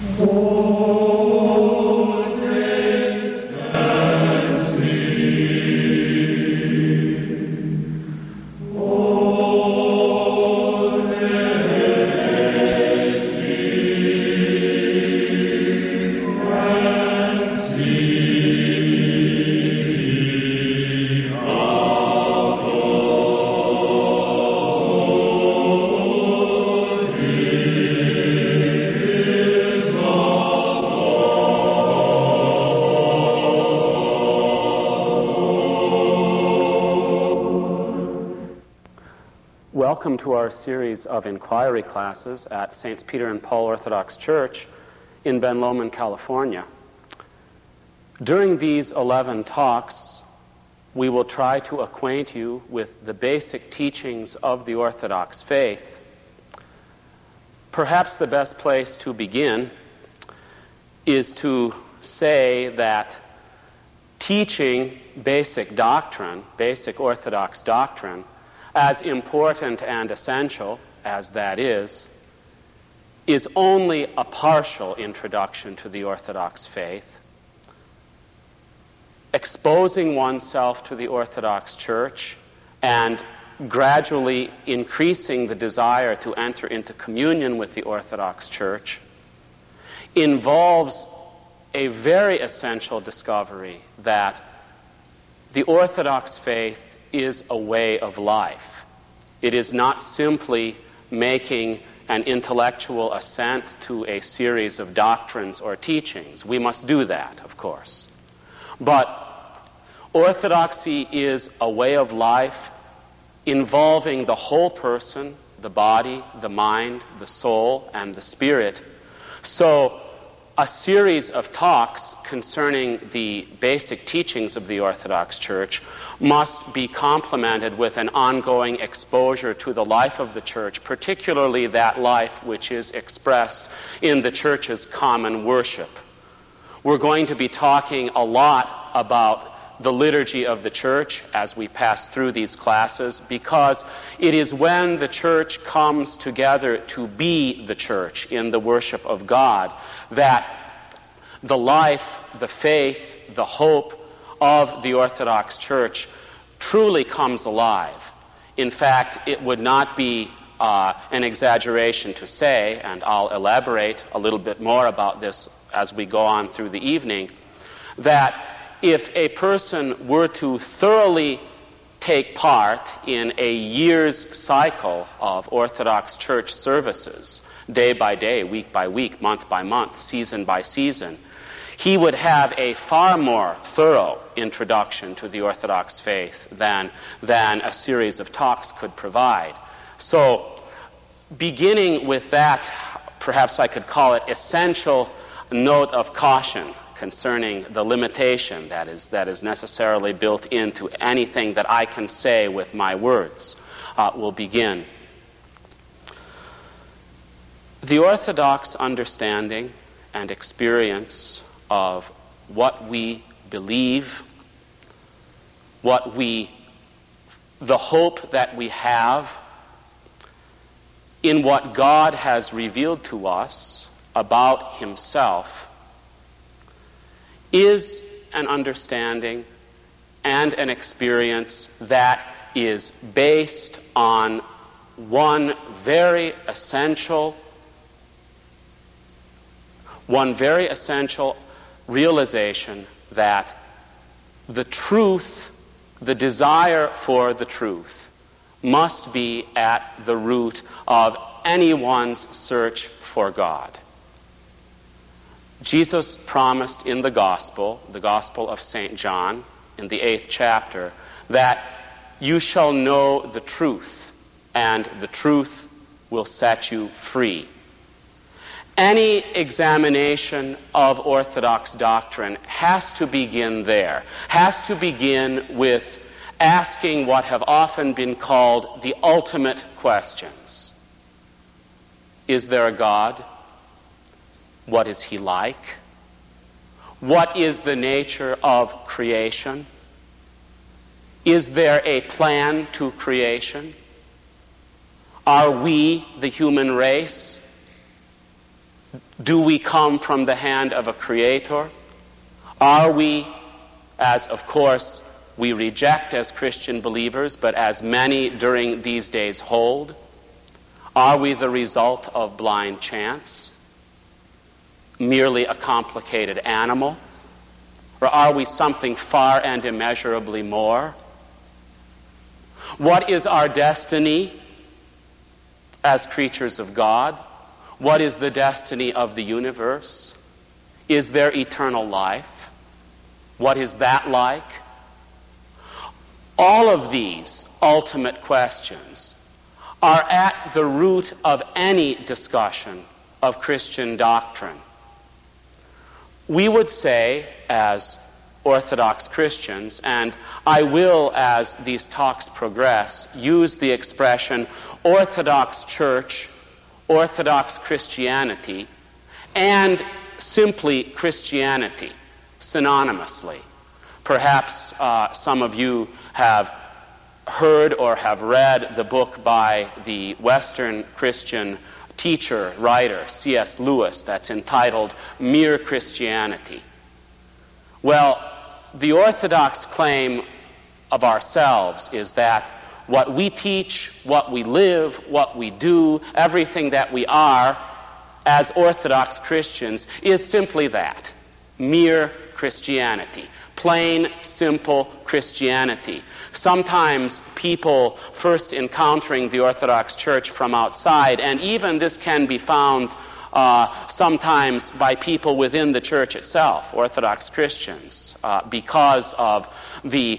Welcome to our series of inquiry classes at St. Peter and Paul Orthodox Church in Ben Lomond, California. During these 11 talks, we will try to acquaint you with the basic teachings of the Orthodox faith. Perhaps the best place to begin is to say that teaching basic doctrine, basic Orthodox doctrine, as important and essential as that is only a partial introduction to the Orthodox faith. Exposing oneself to the Orthodox Church and gradually increasing the desire to enter into communion with the Orthodox Church involves a very essential discovery that the Orthodox faith is a way of life. It is not simply making an intellectual assent to a series of doctrines or teachings. We must do that, of course. But orthodoxy is a way of life involving the whole person, the body, the mind, the soul, and the spirit. So a series of talks concerning the basic teachings of the Orthodox Church must be complemented with an ongoing exposure to the life of the Church, particularly that life which is expressed in the Church's common worship. We're going to be talking a lot about the liturgy of the Church as we pass through these classes, because it is when the Church comes together to be the Church in the worship of God that the life, the faith, the hope of the Orthodox Church truly comes alive. In fact, it would not be an exaggeration to say, and I'll elaborate a little bit more about this as we go on through the evening, that if a person were to thoroughly take part in a year's cycle of Orthodox Church services, day by day, week by week, month by month, season by season, he would have a far more thorough introduction to the Orthodox faith than a series of talks could provide. So, beginning with that, perhaps I could call it essential note of caution concerning the limitation that is necessarily built into anything that I can say with my words, will begin. The Orthodox understanding and experience of what we believe, the hope that we have in what God has revealed to us about Himself, is an understanding and an experience that is based on one very essential realization that the truth, the desire for the truth, must be at the root of anyone's search for God. Jesus promised in the Gospel of St. John, in the 8th chapter, that you shall know the truth, and the truth will set you free. Any examination of Orthodox doctrine has to begin there, has to begin with asking what have often been called the ultimate questions. Is there a God? What is He like? What is the nature of creation? Is there a plan to creation? Are we, the human race, Do we come from the hand of a creator? Are we, as of course we reject as Christian believers, but as many during these days hold, are we the result of blind chance? Merely a complicated animal? Or are we something far and immeasurably more? What is our destiny as creatures of God? What is the destiny of the universe? Is there eternal life? What is that like? All of these ultimate questions are at the root of any discussion of Christian doctrine. We would say, as Orthodox Christians, and I will, as these talks progress, use the expression Orthodox Church, Orthodox Christianity, and simply Christianity, synonymously. Perhaps some of you have heard or have read the book by the Western Christian teacher, writer, C.S. Lewis, that's entitled Mere Christianity. Well, the Orthodox claim of ourselves is that what we teach, what we live, what we do, everything that we are as Orthodox Christians is simply that, mere Christianity. Plain, simple Christianity. Sometimes people first encountering the Orthodox Church from outside, and even this can be found sometimes by people within the church itself, Orthodox Christians, because of the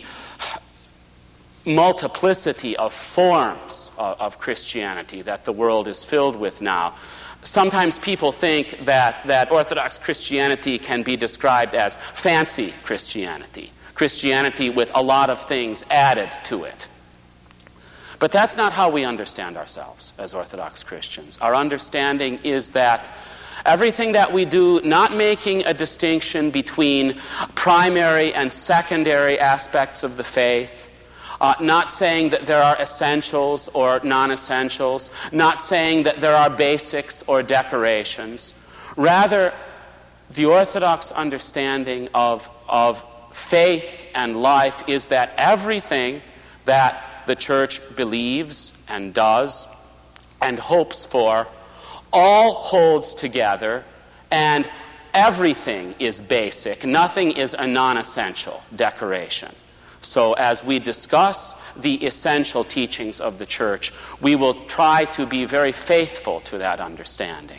multiplicity of forms of Christianity that the world is filled with now. Sometimes people think that Orthodox Christianity can be described as fancy Christianity, Christianity with a lot of things added to it. But that's not how we understand ourselves as Orthodox Christians. Our understanding is that everything that we do, not making a distinction between primary and secondary aspects of the faith, not saying that there are essentials or non-essentials, not saying that there are basics or decorations. Rather, the Orthodox understanding of faith and life is that everything that the Church believes and does and hopes for all holds together, and everything is basic. Nothing is a non-essential decoration. So as we discuss the essential teachings of the Church, we will try to be very faithful to that understanding.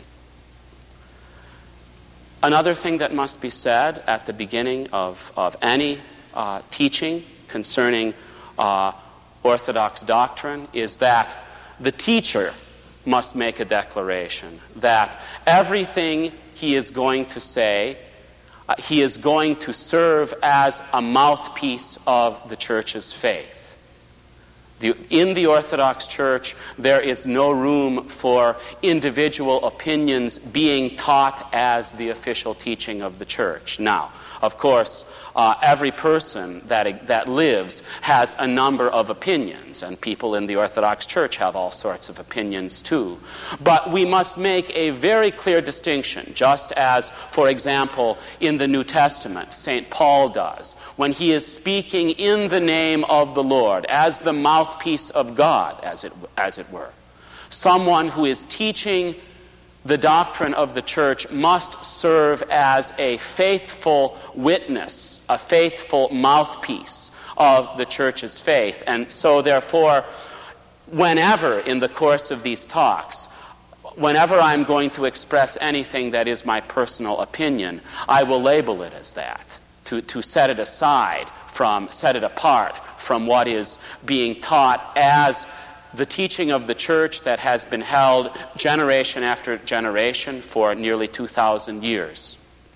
Another thing that must be said at the beginning of any teaching concerning Orthodox doctrine is that the teacher must make a declaration that everything he is going to say, he is going to serve as a mouthpiece of the Church's faith. In the Orthodox Church, there is no room for individual opinions being taught as the official teaching of the Church. Now, of course, every person that lives has a number of opinions, and people in the Orthodox Church have all sorts of opinions too. But we must make a very clear distinction, just as, for example, in the New Testament, St. Paul does, when he is speaking in the name of the Lord, as the mouthpiece of God, as it were. Someone who is teaching the doctrine of the Church must serve as a faithful witness, a faithful mouthpiece of the Church's faith. And so, therefore, whenever in the course of these talks, whenever I'm going to express anything that is my personal opinion, I will label it as that, to set it aside set it apart from what is being taught as the teaching of the Church that has been held generation after generation for nearly 2,000 years.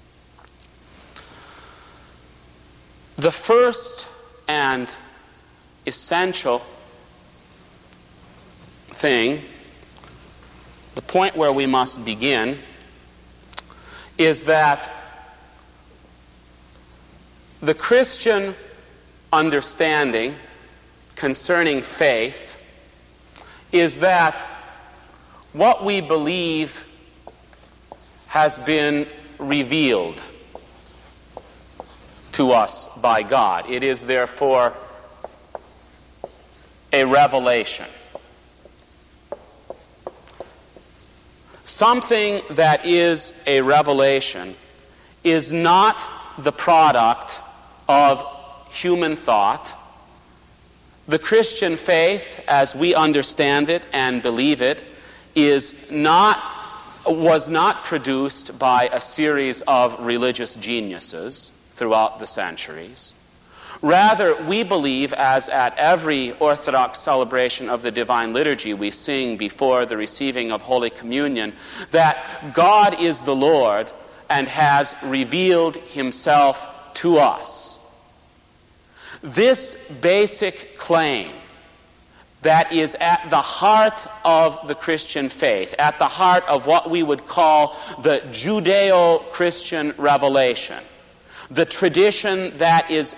The first and essential thing, the point where we must begin, is that the Christian understanding concerning faith is that what we believe has been revealed to us by God. It is therefore a revelation. Something that is a revelation is not the product of human thought. The Christian faith, as we understand it and believe it, was not produced by a series of religious geniuses throughout the centuries. Rather, we believe, as at every Orthodox celebration of the Divine Liturgy we sing before the receiving of Holy Communion, that God is the Lord and has revealed himself to us. This basic claim that is at the heart of the Christian faith, at the heart of what we would call the Judeo-Christian revelation, the tradition that is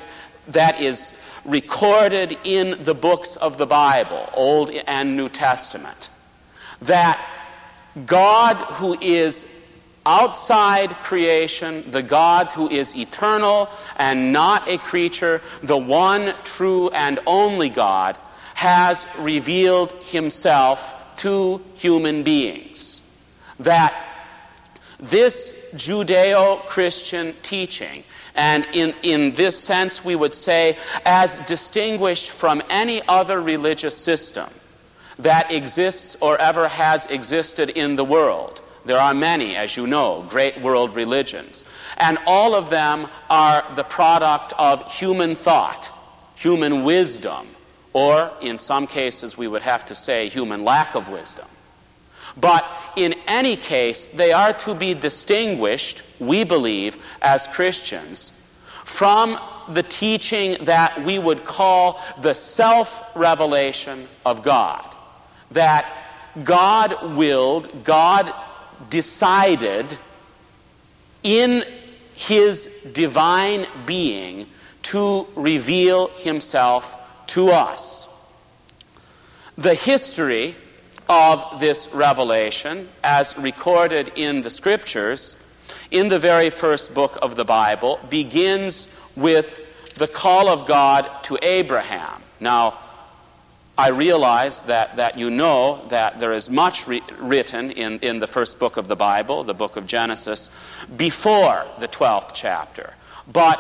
recorded in the books of the Bible, Old and New Testament, that God who is outside creation, the God who is eternal and not a creature, the one true and only God, has revealed himself to human beings. That this Judeo-Christian teaching, and in this sense we would say as distinguished from any other religious system that exists or ever has existed in the world. There are many, as you know, great world religions. And all of them are the product of human thought, human wisdom, or in some cases we would have to say human lack of wisdom. But in any case, they are to be distinguished, we believe, as Christians, from the teaching that we would call the self-revelation of God. That God willed, God decided in his divine being to reveal himself to us. The history of this revelation, as recorded in the Scriptures, in the very first book of the Bible, begins with the call of God to Abraham. Now, I realize that you know that there is much written in the first book of the Bible, the book of Genesis, before the 12th chapter. But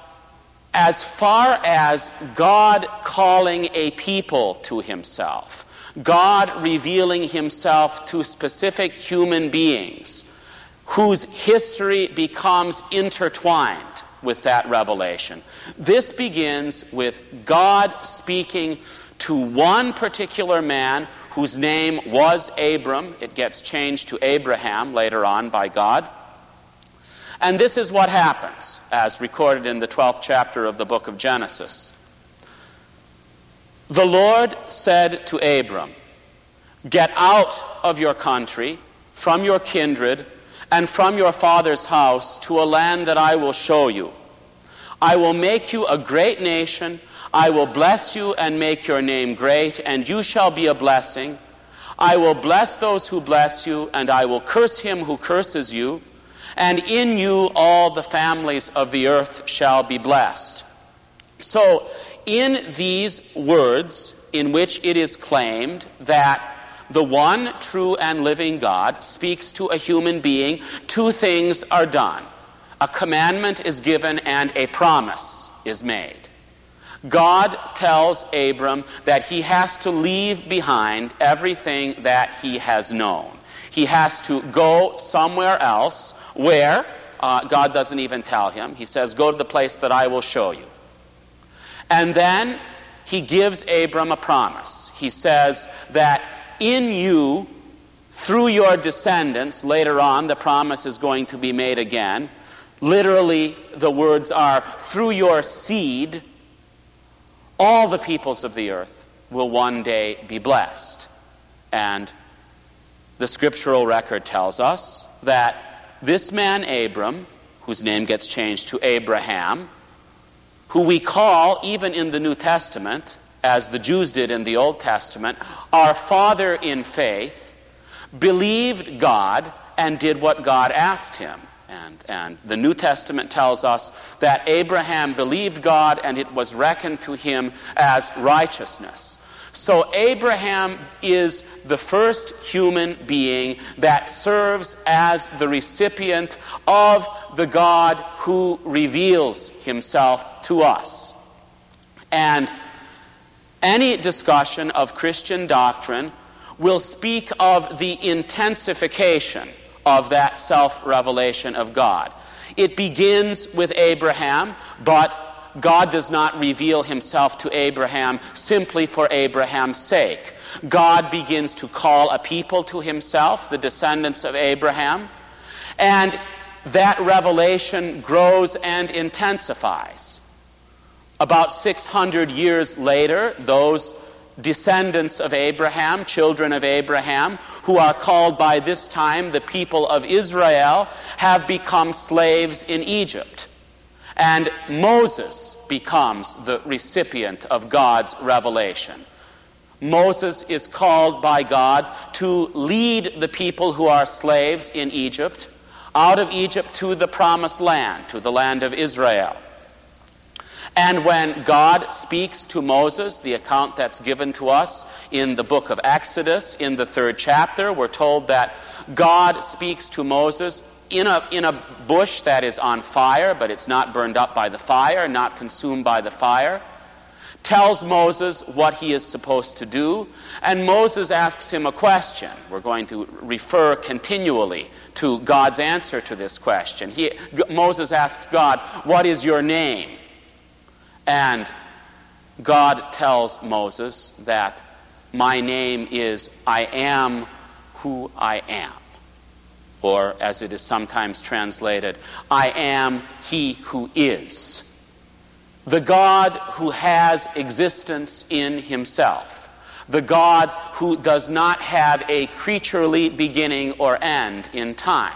as far as God calling a people to himself, God revealing himself to specific human beings whose history becomes intertwined with that revelation. This begins with God speaking to one particular man whose name was Abram. It gets changed to Abraham later on by God. And this is what happens, as recorded in the 12th chapter of the book of Genesis. The Lord said to Abram, "Get out of your country, from your kindred, and from your father's house to a land that I will show you. I will make you a great nation. I will bless you and make your name great, and you shall be a blessing. I will bless those who bless you, and I will curse him who curses you. And in you all the families of the earth shall be blessed." So, in these words, in which it is claimed that the one true and living God speaks to a human being, two things are done. A commandment is given and a promise is made. God tells Abram that he has to leave behind everything that he has known. He has to go somewhere else where God doesn't even tell him. He says, "Go to the place that I will show you." And then he gives Abram a promise. He says that in you, through your descendants, later on the promise is going to be made again. Literally, the words are, through your seed, all the peoples of the earth will one day be blessed. And the scriptural record tells us that this man Abram, whose name gets changed to Abraham, who we call, even in the New Testament, as the Jews did in the Old Testament, our father in faith, believed God and did what God asked him. And the New Testament tells us that Abraham believed God and it was reckoned to him as righteousness. So Abraham is the first human being that serves as the recipient of the God who reveals himself to us. And any discussion of Christian doctrine will speak of the intensification of that self-revelation of God. It begins with Abraham, but God does not reveal himself to Abraham simply for Abraham's sake. God begins to call a people to himself, the descendants of Abraham, and that revelation grows and intensifies. About 600 years later, those descendants of Abraham, children of Abraham, who are called by this time the people of Israel, have become slaves in Egypt. And Moses becomes the recipient of God's revelation. Moses is called by God to lead the people who are slaves in Egypt out of Egypt to the promised land, to the land of Israel. And when God speaks to Moses, the account that's given to us in the book of Exodus, in the 3rd chapter, we're told that God speaks to Moses in a bush that is on fire, but it's not burned up by the fire, not consumed by the fire, tells Moses what he is supposed to do, and Moses asks him a question. We're going to refer continually to God's answer to this question. Moses asks God, "What is your name?" And God tells Moses that my name is I am who I am. Or, as it is sometimes translated, I am he who is. The God who has existence in himself. The God who does not have a creaturely beginning or end in time.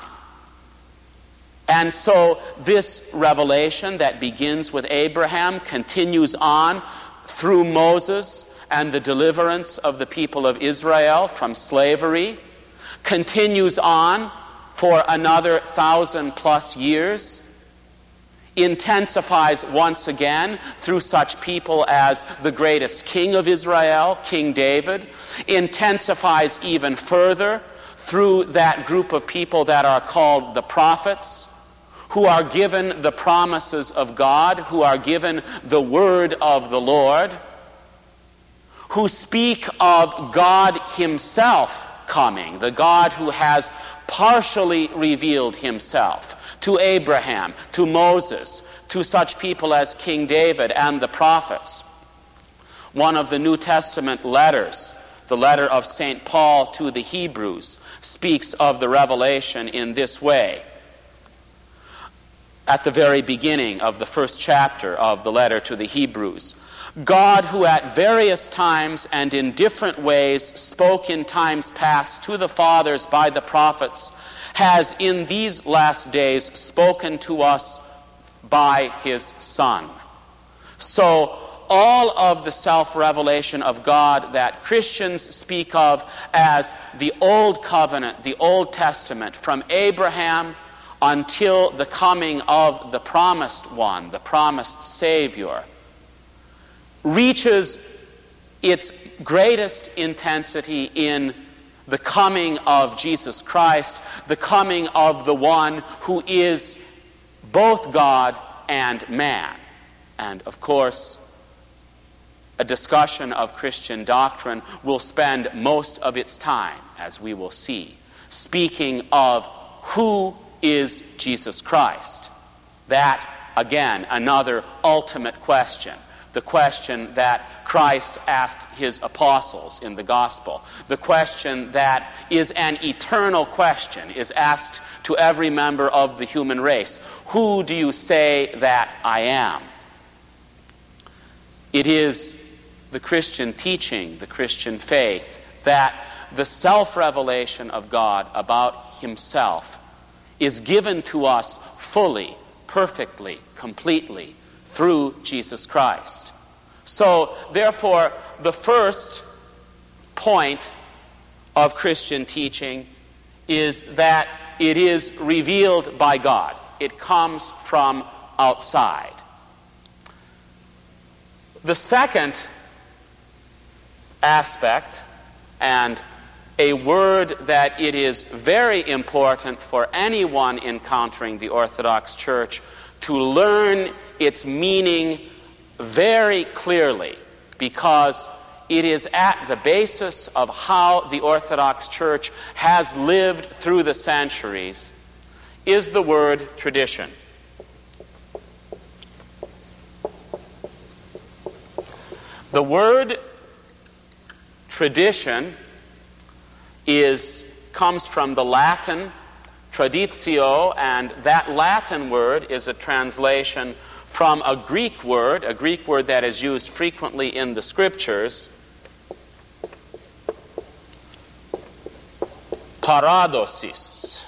And so this revelation that begins with Abraham continues on through Moses and the deliverance of the people of Israel from slavery, continues on for another 1,000+ years, intensifies once again through such people as the greatest king of Israel, King David, intensifies even further through that group of people that are called the prophets, who are given the promises of God, who are given the word of the Lord, who speak of God himself coming, the God who has partially revealed himself to Abraham, to Moses, to such people as King David and the prophets. One of the New Testament letters, the letter of St. Paul to the Hebrews, speaks of the revelation in this way. At the very beginning of the 1st chapter of the letter to the Hebrews, God, who at various times and in different ways spoke in times past to the fathers by the prophets, has in these last days spoken to us by his Son. So all of the self-revelation of God that Christians speak of as the Old Covenant, the Old Testament, from Abraham until the coming of the promised one, the promised Savior, reaches its greatest intensity in the coming of Jesus Christ, the coming of the one who is both God and man. And of course, a discussion of Christian doctrine will spend most of its time, as we will see, speaking of who is Jesus Christ. That, again, another ultimate question. The question that Christ asked his apostles in the gospel. The question that is an eternal question, is asked to every member of the human race. Who do you say that I am? It is the Christian teaching, the Christian faith, that the self-revelation of God about himself is given to us fully, perfectly, completely, through Jesus Christ. So, therefore, the first point of Christian teaching is that it is revealed by God. It comes from outside. The second aspect, and a word that it is very important for anyone encountering the Orthodox Church to learn its meaning very clearly, because it is at the basis of how the Orthodox Church has lived through the centuries, is the word tradition. The word tradition comes from the Latin traditio, and that Latin word is a translation from a Greek word that is used frequently in the Scriptures, paradosis.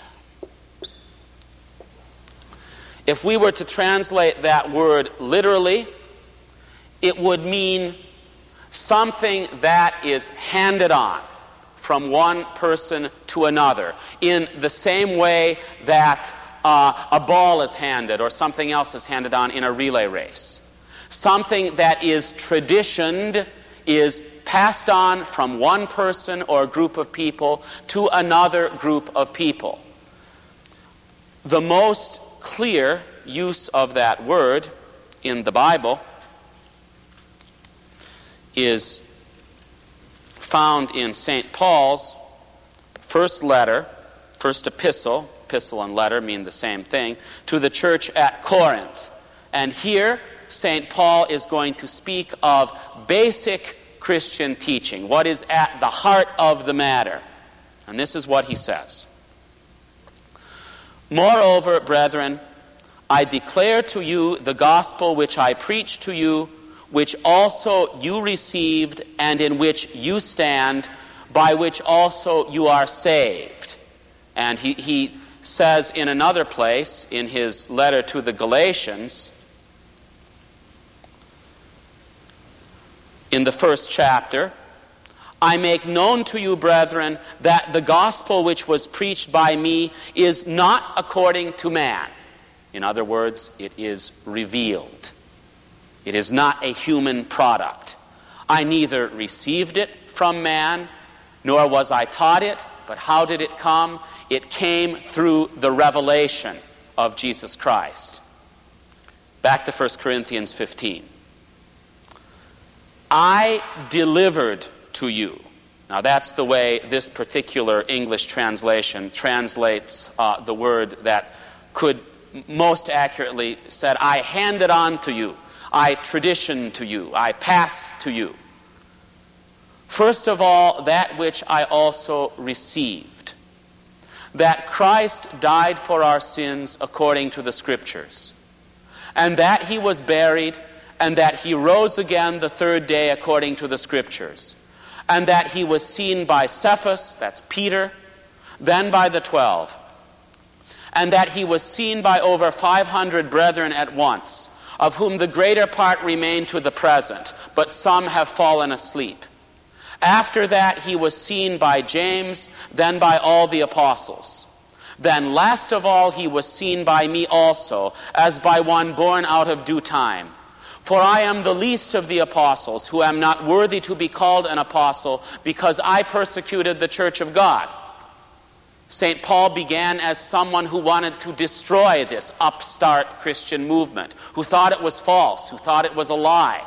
If we were to translate that word literally, it would mean something that is handed on from one person to another, in the same way that a ball is handed or something else is handed on in a relay race. Something that is traditioned, is passed on from one person or group of people to another group of people. The most clear use of that word in the Bible is found in St. Paul's first epistle and letter mean the same thing, to the church at Corinth. And here, St. Paul is going to speak of basic Christian teaching, what is at the heart of the matter. And this is what he says. Moreover, brethren, I declare to you the gospel which I preached to you, which also you received, and in which you stand, by which also you are saved. And he says in another place, in his letter to the Galatians, in the first chapter, I make known to you, brethren, that the gospel which was preached by me is not according to man. In other words, it is revealed. It is not a human product. I neither received it from man, nor was I taught it, but how did it come? It came through the revelation of Jesus Christ. Back to 1 Corinthians 15. I delivered to you. Now that's the way this particular English translation translates the word that could most accurately said, I handed on to you. I traditioned to you. I passed to you. First of all, that which I also received, that Christ died for our sins according to the Scriptures, and that he was buried, and that he rose again the third day according to the Scriptures, and that he was seen by Cephas, that's Peter, then by the 12, and that he was seen by over 500 brethren at once, of whom the greater part remain to the present, but some have fallen asleep. After that he was seen by James, then by all the apostles. Then last of all he was seen by me also, as by one born out of due time. For I am the least of the apostles, who am not worthy to be called an apostle, because I persecuted the church of God. St. Paul began as someone who wanted to destroy this upstart Christian movement, who thought it was false, who thought it was a lie.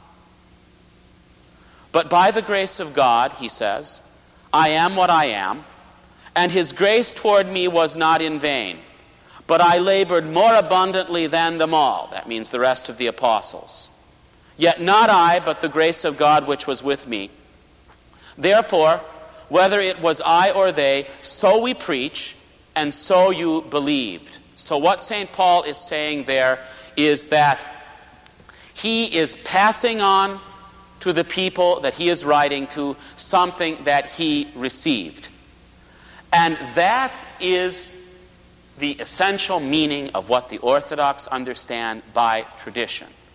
But by the grace of God, he says, I am what I am, and his grace toward me was not in vain. But I labored more abundantly than them all. That means the rest of the apostles. Yet not I, but the grace of God which was with me. Therefore, whether it was I or they, so we preach, and so you believed. So what St. Paul is saying there is that he is passing on to the people that he is writing to something that he received. And that is the essential meaning of what the Orthodox understand by tradition.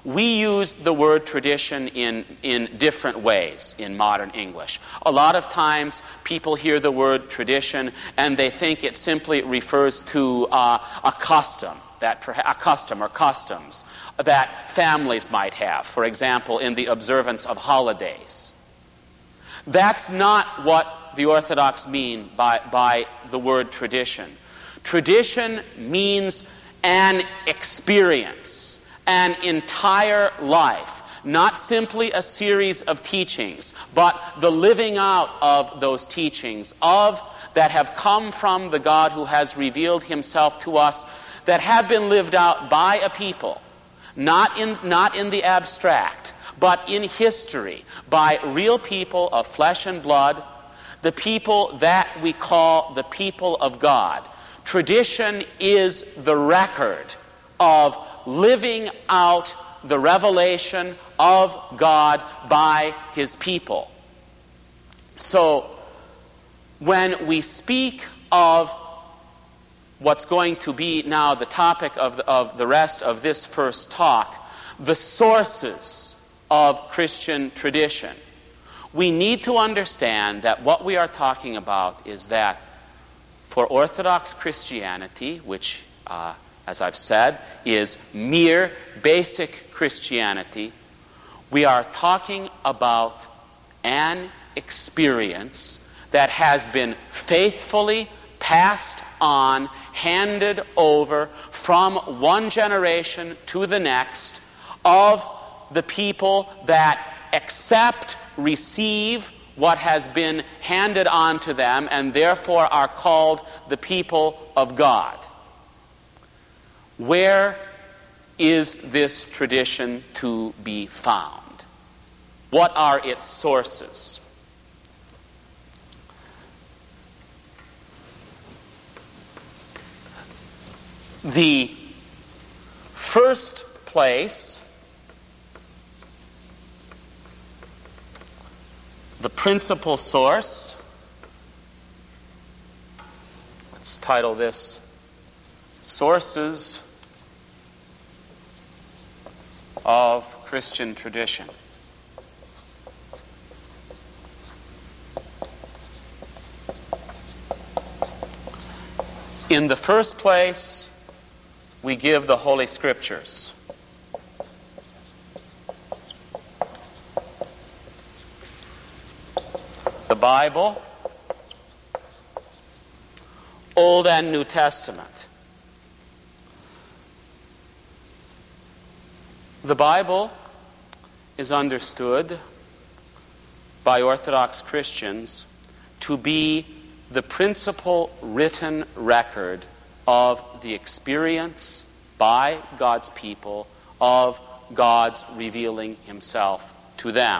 We use the word tradition in different ways in modern English. A lot of times people hear the word tradition and they think it simply refers to a custom or customs that families might have, for example, in the observance of holidays. That's not what the Orthodox mean by the word tradition. Tradition means an experience, an entire life, not simply a series of teachings, but the living out of those teachings that have come from the God who has revealed himself to us, that have been lived out by a people, not in the abstract, but in history, by real people of flesh and blood, the people that we call the people of God. Tradition is the record of living out the revelation of God by his people. So, when we speak of what's going to be now the topic of the rest of this first talk, the sources of Christian tradition, we need to understand that what we are talking about is that for Orthodox Christianity, which, as I've said, is mere basic Christianity, we are talking about an experience that has been faithfully passed on, handed over from one generation to the next, of the people that accept, receive what has been handed on to them, and therefore are called the people of God. Where is this tradition to be found? What are its sources? The first place, the principal source, let's title this Sources of Christian Tradition. In the first place, we give the Holy Scriptures. The Bible, Old and New Testament. The Bible is understood by Orthodox Christians to be the principal written record of the experience by God's people of God's revealing himself to them.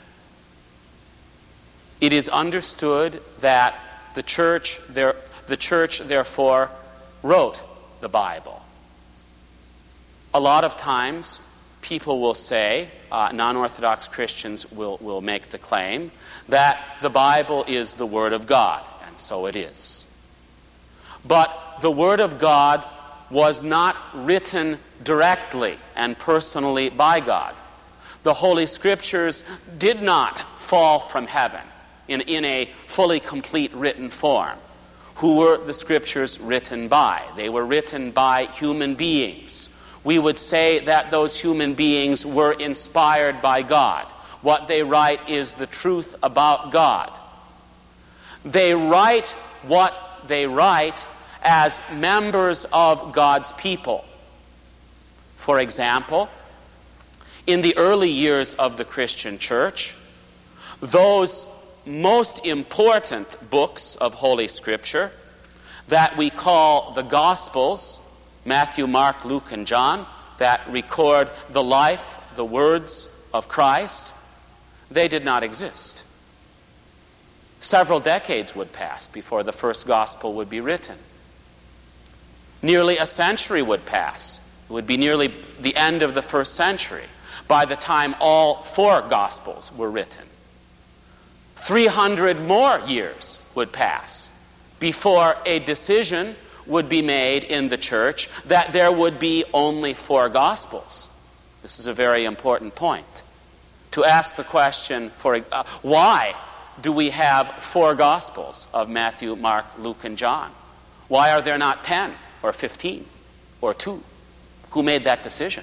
It is understood that the church therefore wrote the Bible. A lot of times people will say, non-Orthodox Christians will make the claim that the Bible is the Word of God, and so it is. But the Word of God was not written directly and personally by God. The Holy Scriptures did not fall from heaven in a fully complete written form. Who were the Scriptures written by? They were written by human beings. We would say that those human beings were inspired by God. What they write is the truth about God. They write what they write as members of God's people. For example, in the early years of the Christian church, those most important books of Holy Scripture that we call the Gospels, Matthew, Mark, Luke, and John, that record the life, the words of Christ, they did not exist. Several decades would pass before the first Gospel would be written. Nearly a century would pass. It would be nearly the end of the first century by the time all four Gospels were written. 300 more years would pass before a decision would be made in the church that there would be only four Gospels. This is a very important point. To ask the question, why do we have 4 Gospels of Matthew, Mark, Luke, and John? Why are there not 10 or 15 or 2? Who made that decision?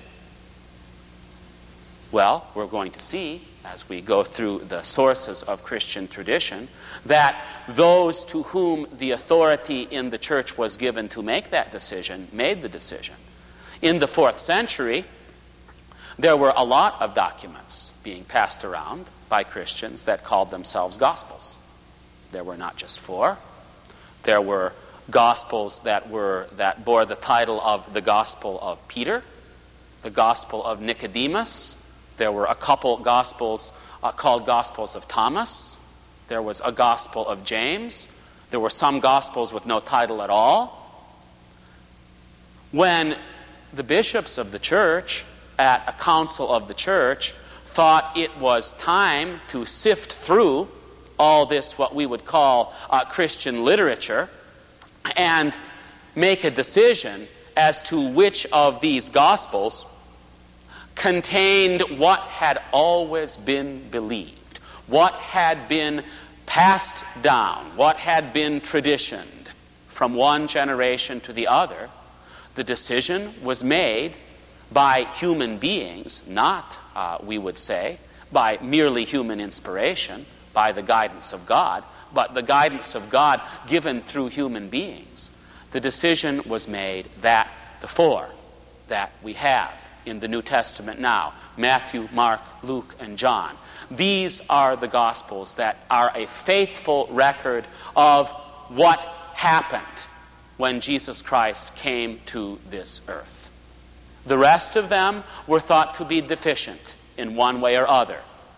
Well, we're going to see, as we go through the sources of Christian tradition, that those to whom the authority in the church was given to make that decision made the decision. In the 4th century, there were a lot of documents being passed around by Christians that called themselves Gospels. There were not just 4. There were Gospels that bore the title of the Gospel of Peter, the Gospel of Nicodemus. There were a couple Gospels called Gospels of Thomas. There was a Gospel of James. There were some Gospels with no title at all. When the bishops of the church at a council of the church thought it was time to sift through all this, what we would call Christian literature, and make a decision as to which of these Gospels contained what had always been believed, what had been passed down, what had been traditioned from one generation to the other, the decision was made by human beings, not, we would say, by merely human inspiration, by the guidance of God, but the guidance of God given through human beings. The decision was made that the 4 that we have in the New Testament now, Matthew, Mark, Luke, and John, these are the Gospels that are a faithful record of what happened when Jesus Christ came to this earth. The rest of them were thought to be deficient in one way or other,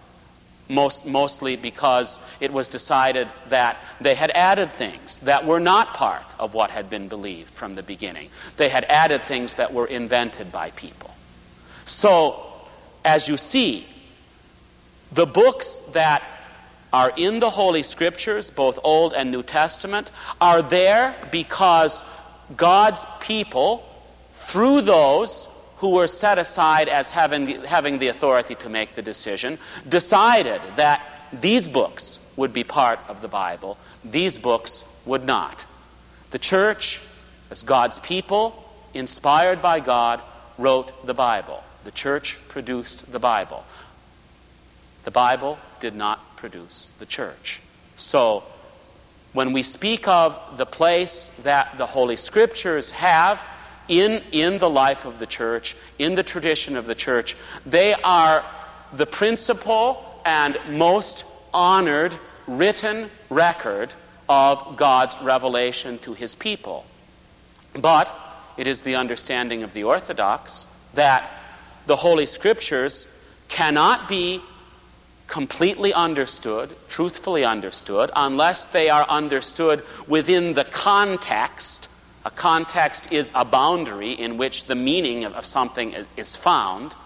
mostly because it was decided that they had added things that were not part of what had been believed from the beginning. They had added things that were invented by people. So, as you see, the books that are in the Holy Scriptures, both Old and New Testament, are there because God's people, through those who were set aside as having the authority to make the decision, decided that these books would be part of the Bible, these books would not. The church, as God's people, inspired by God, wrote the Bible. The church produced the Bible. The Bible did not produce the church. So, when we speak of the place that the Holy Scriptures have in the life of the church, in the tradition of the church, they are the principal and most honored written record of God's revelation to His people. But it is the understanding of the Orthodox that the Holy Scriptures cannot be completely understood, truthfully understood, unless they are understood within the context. A context is a boundary in which the meaning of something is found.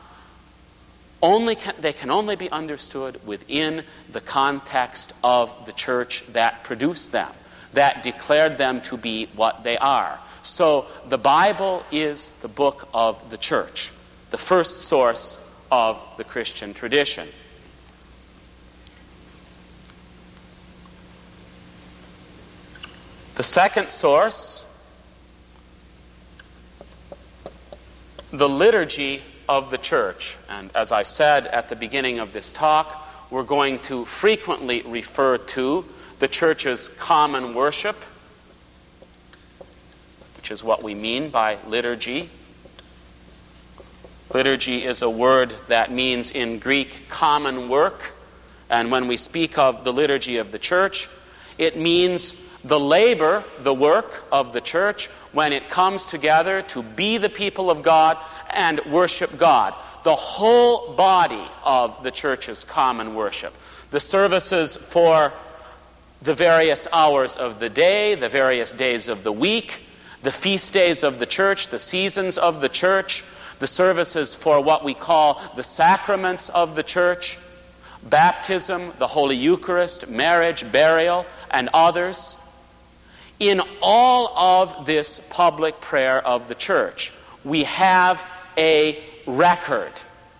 They can only be understood within the context of the church that produced them, that declared them to be what they are. So the Bible is the book of the church, the first source of the Christian tradition. The second source, the liturgy of the church. And as I said at the beginning of this talk, we're going to frequently refer to the church's common worship, which is what we mean by liturgy. Liturgy is a word that means in Greek common work. And when we speak of the liturgy of the church, it means the labor, the work of the church when it comes together to be the people of God and worship God. The whole body of the church's common worship. The services for the various hours of the day, the various days of the week, the feast days of the church, the seasons of the church, the services for what we call the sacraments of the church, baptism, the Holy Eucharist, marriage, burial, and others. In all of this public prayer of the church, we have a record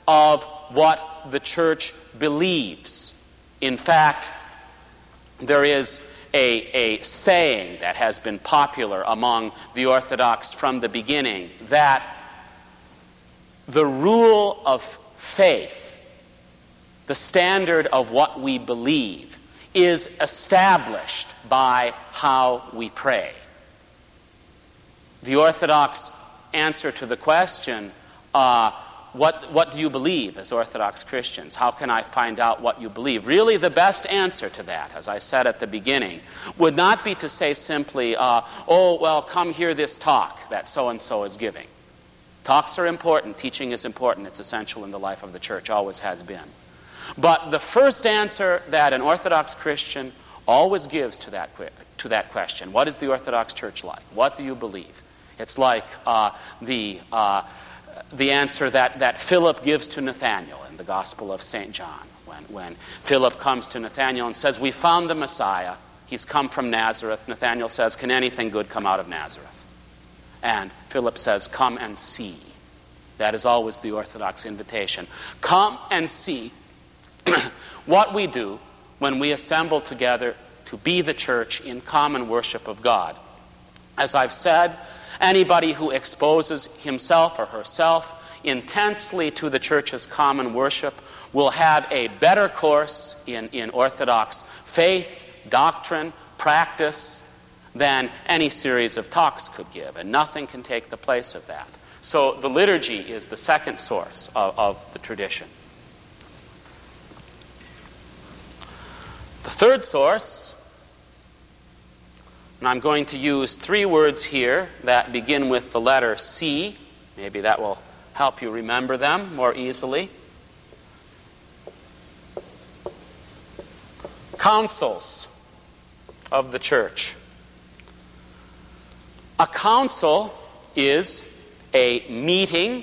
of what the church believes. In fact, there is a saying that has been popular among the Orthodox from the beginning, that the rule of faith, the standard of what we believe, is established by how we pray. The Orthodox answer to the question, what do you believe as Orthodox Christians? How can I find out what you believe? Really, the best answer to that, as I said at the beginning, would not be to say simply, come hear this talk that so-and-so is giving. Talks are important. Teaching is important. It's essential in the life of the church, always has been. But the first answer that an Orthodox Christian always gives to that question, what is the Orthodox Church like? What do you believe? It's like the answer that Philip gives to Nathanael in the Gospel of St. John. When Philip comes to Nathanael and says, we found the Messiah. He's come from Nazareth. Nathanael says, can anything good come out of Nazareth? And Philip says, come and see. That is always the Orthodox invitation. Come and see what we do when we assemble together to be the church in common worship of God. As I've said, anybody who exposes himself or herself intensely to the church's common worship will have a better course in Orthodox faith, doctrine, practice than any series of talks could give, and nothing can take the place of that. So the liturgy is the second source of the tradition. The third source, and I'm going to use three words here that begin with the letter C. Maybe that will help you remember them more easily. Councils of the church. A council is a meeting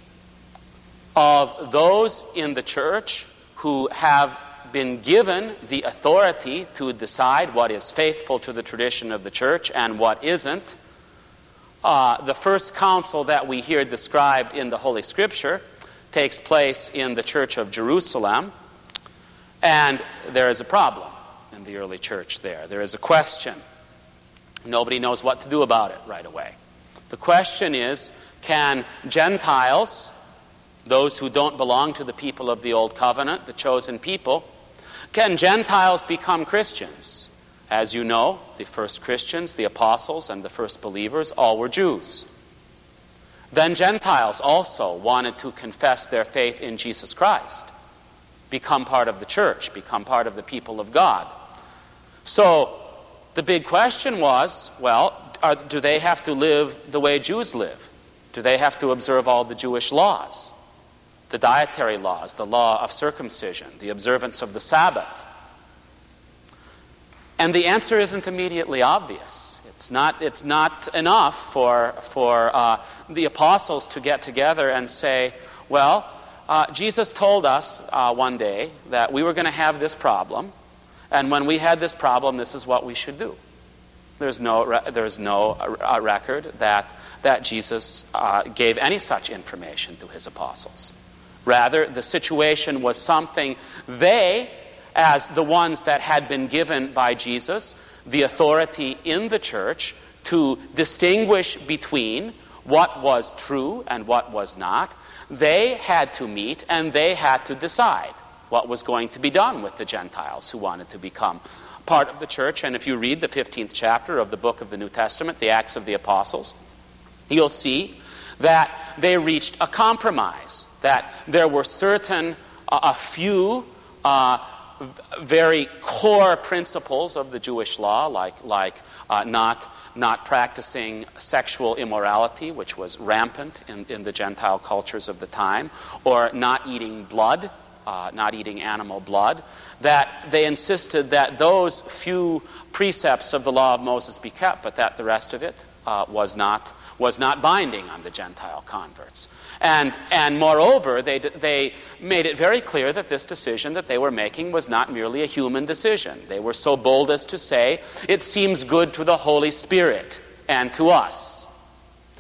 of those in the church who have been given the authority to decide what is faithful to the tradition of the church and what isn't. The first council that we hear described in the Holy Scripture takes place in the Church of Jerusalem, and there is a problem in the early church there. There is a question. Nobody knows what to do about it right away. The question is, can Gentiles, those who don't belong to the people of the Old Covenant, the chosen people, can Gentiles become Christians? As you know, the first Christians, the apostles, and the first believers all were Jews. Then Gentiles also wanted to confess their faith in Jesus Christ, become part of the church, become part of the people of God. So the big question was, do they have to live the way Jews live? Do they have to observe all the Jewish laws? The dietary laws, the law of circumcision, the observance of the Sabbath? And the answer isn't immediately obvious. It's not enough for the apostles to get together and say, Jesus told us one day that we were going to have this problem, and when we had this problem, this is what we should do. There's no record that Jesus gave any such information to his apostles. Rather, the situation was something they, as the ones that had been given by Jesus the authority in the church to distinguish between what was true and what was not, they had to meet and they had to decide what was going to be done with the Gentiles who wanted to become part of the church. And if you read the 15th chapter of the book of the New Testament, the Acts of the Apostles, you'll see that they reached a compromise, that there were a few very core principles of the Jewish law, like not practicing sexual immorality, which was rampant in the Gentile cultures of the time, or not eating blood, not eating animal blood, that they insisted that those few precepts of the law of Moses be kept, but that the rest of it was not binding on the Gentile converts. And moreover, they made it very clear that this decision that they were making was not merely a human decision. They were so bold as to say, it seems good to the Holy Spirit and to us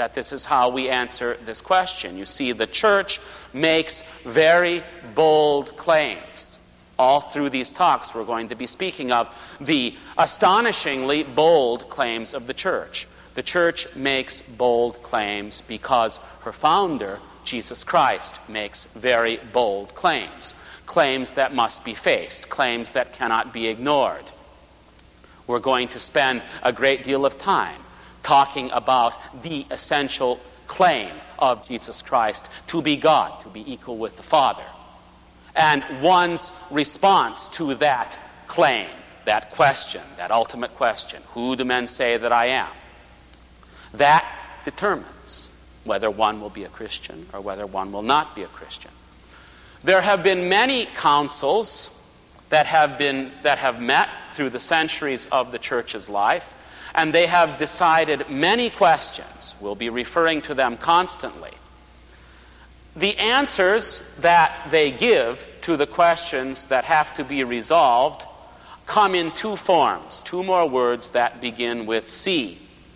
that this is how we answer this question. You see, the church makes very bold claims. All through these talks, we're going to be speaking of the astonishingly bold claims of the church. The church makes bold claims because her founder, Jesus Christ, makes very bold claims. Claims that must be faced, claims that cannot be ignored. We're going to spend a great deal of time talking about the essential claim of Jesus Christ to be God, to be equal with the Father, and one's response to that claim, that question, that ultimate question, who do men say that I am? That determines whether one will be a Christian or whether one will not be a Christian. There have been many councils that have met through the centuries of the church's life, and they have decided many questions. We'll be referring to them constantly. The answers that they give to the questions that have to be resolved come in two forms, two more words that begin with C.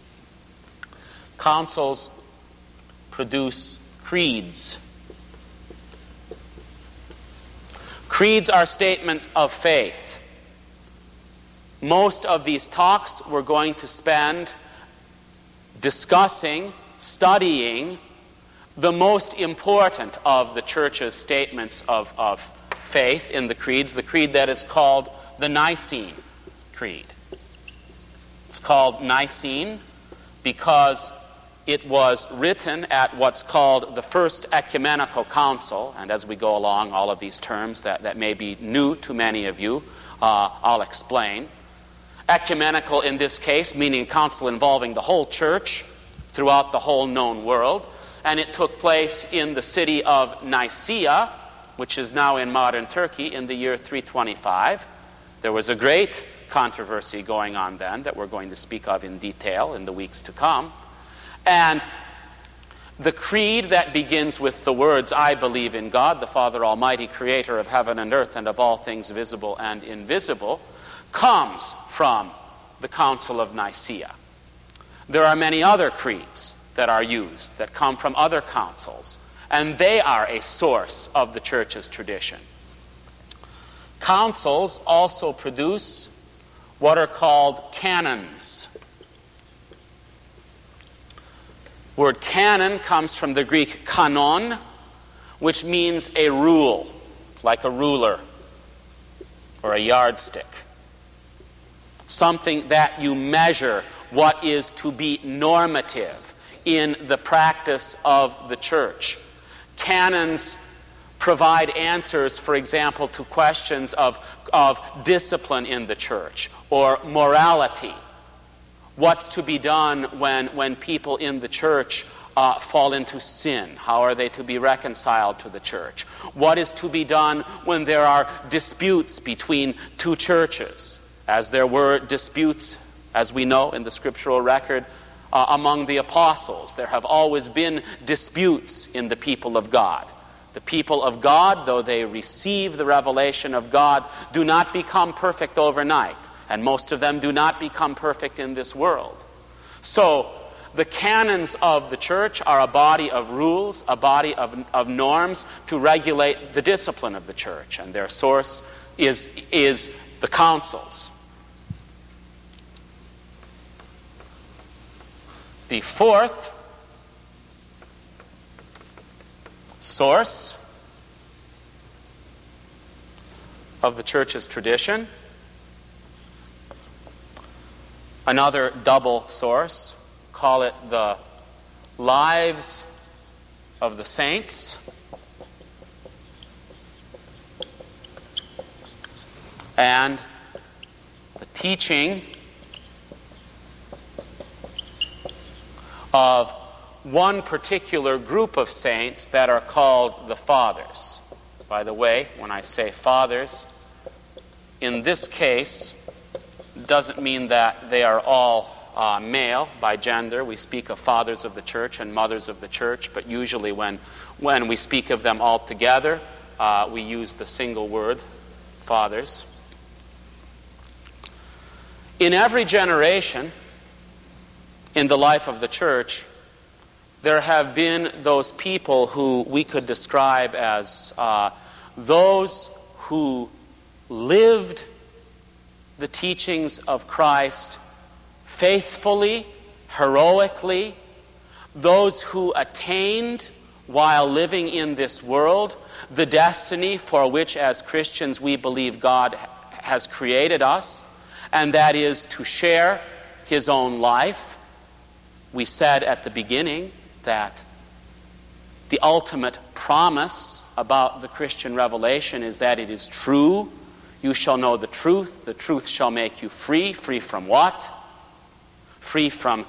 Councils produce creeds. Creeds are statements of faith. Most of these talks we're going to spend discussing, studying the most important of the church's statements of faith in the creeds, the creed that is called the Nicene Creed. It's called Nicene because it was written at what's called the First Ecumenical Council, and as we go along, all of these terms that may be new to many of you, I'll explain. Ecumenical in this case, meaning a council involving the whole church throughout the whole known world, and it took place in the city of Nicaea, which is now in modern Turkey, in the year 325. There was a great controversy going on then that we're going to speak of in detail in the weeks to come. And the creed that begins with the words, I believe in God, the Father Almighty, creator of heaven and earth and of all things visible and invisible, comes from the Council of Nicaea. There are many other creeds that are used that come from other councils, and they are a source of the church's tradition. Councils also produce what are called canons. The word canon comes from the Greek kanon, which means a rule, like a ruler or a yardstick. Something that you measure what is to be normative in the practice of the church. Canons provide answers, for example, to questions of discipline in the church or morality. What's to be done when people in the church fall into sin? How are they to be reconciled to the church? What is to be done when there are disputes between two churches? As there were disputes, as we know in the scriptural record, among the apostles. There have always been disputes in the people of God. The people of God, though they receive the revelation of God, do not become perfect overnight. And most of them do not become perfect in this world. So, the canons of the church are a body of rules, a body of norms to regulate the discipline of the church. And their source is the councils. The fourth source of the church's tradition, another double source, call it the lives of the saints and the teaching of one particular group of saints that are called the Fathers. By the way, when I say fathers, in this case, doesn't mean that they are all male by gender. We speak of fathers of the church and mothers of the church, but usually when we speak of them all together, we use the single word, fathers. In every generation in the life of the church, there have been those people who we could describe as those who lived the teachings of Christ faithfully, heroically, those who attained, while living in this world, the destiny for which, as Christians, we believe God has created us, and that is to share His own life. We said at the beginning that the ultimate promise about the Christian revelation is that it is true. You shall know the truth shall make you free. Free from what? Free from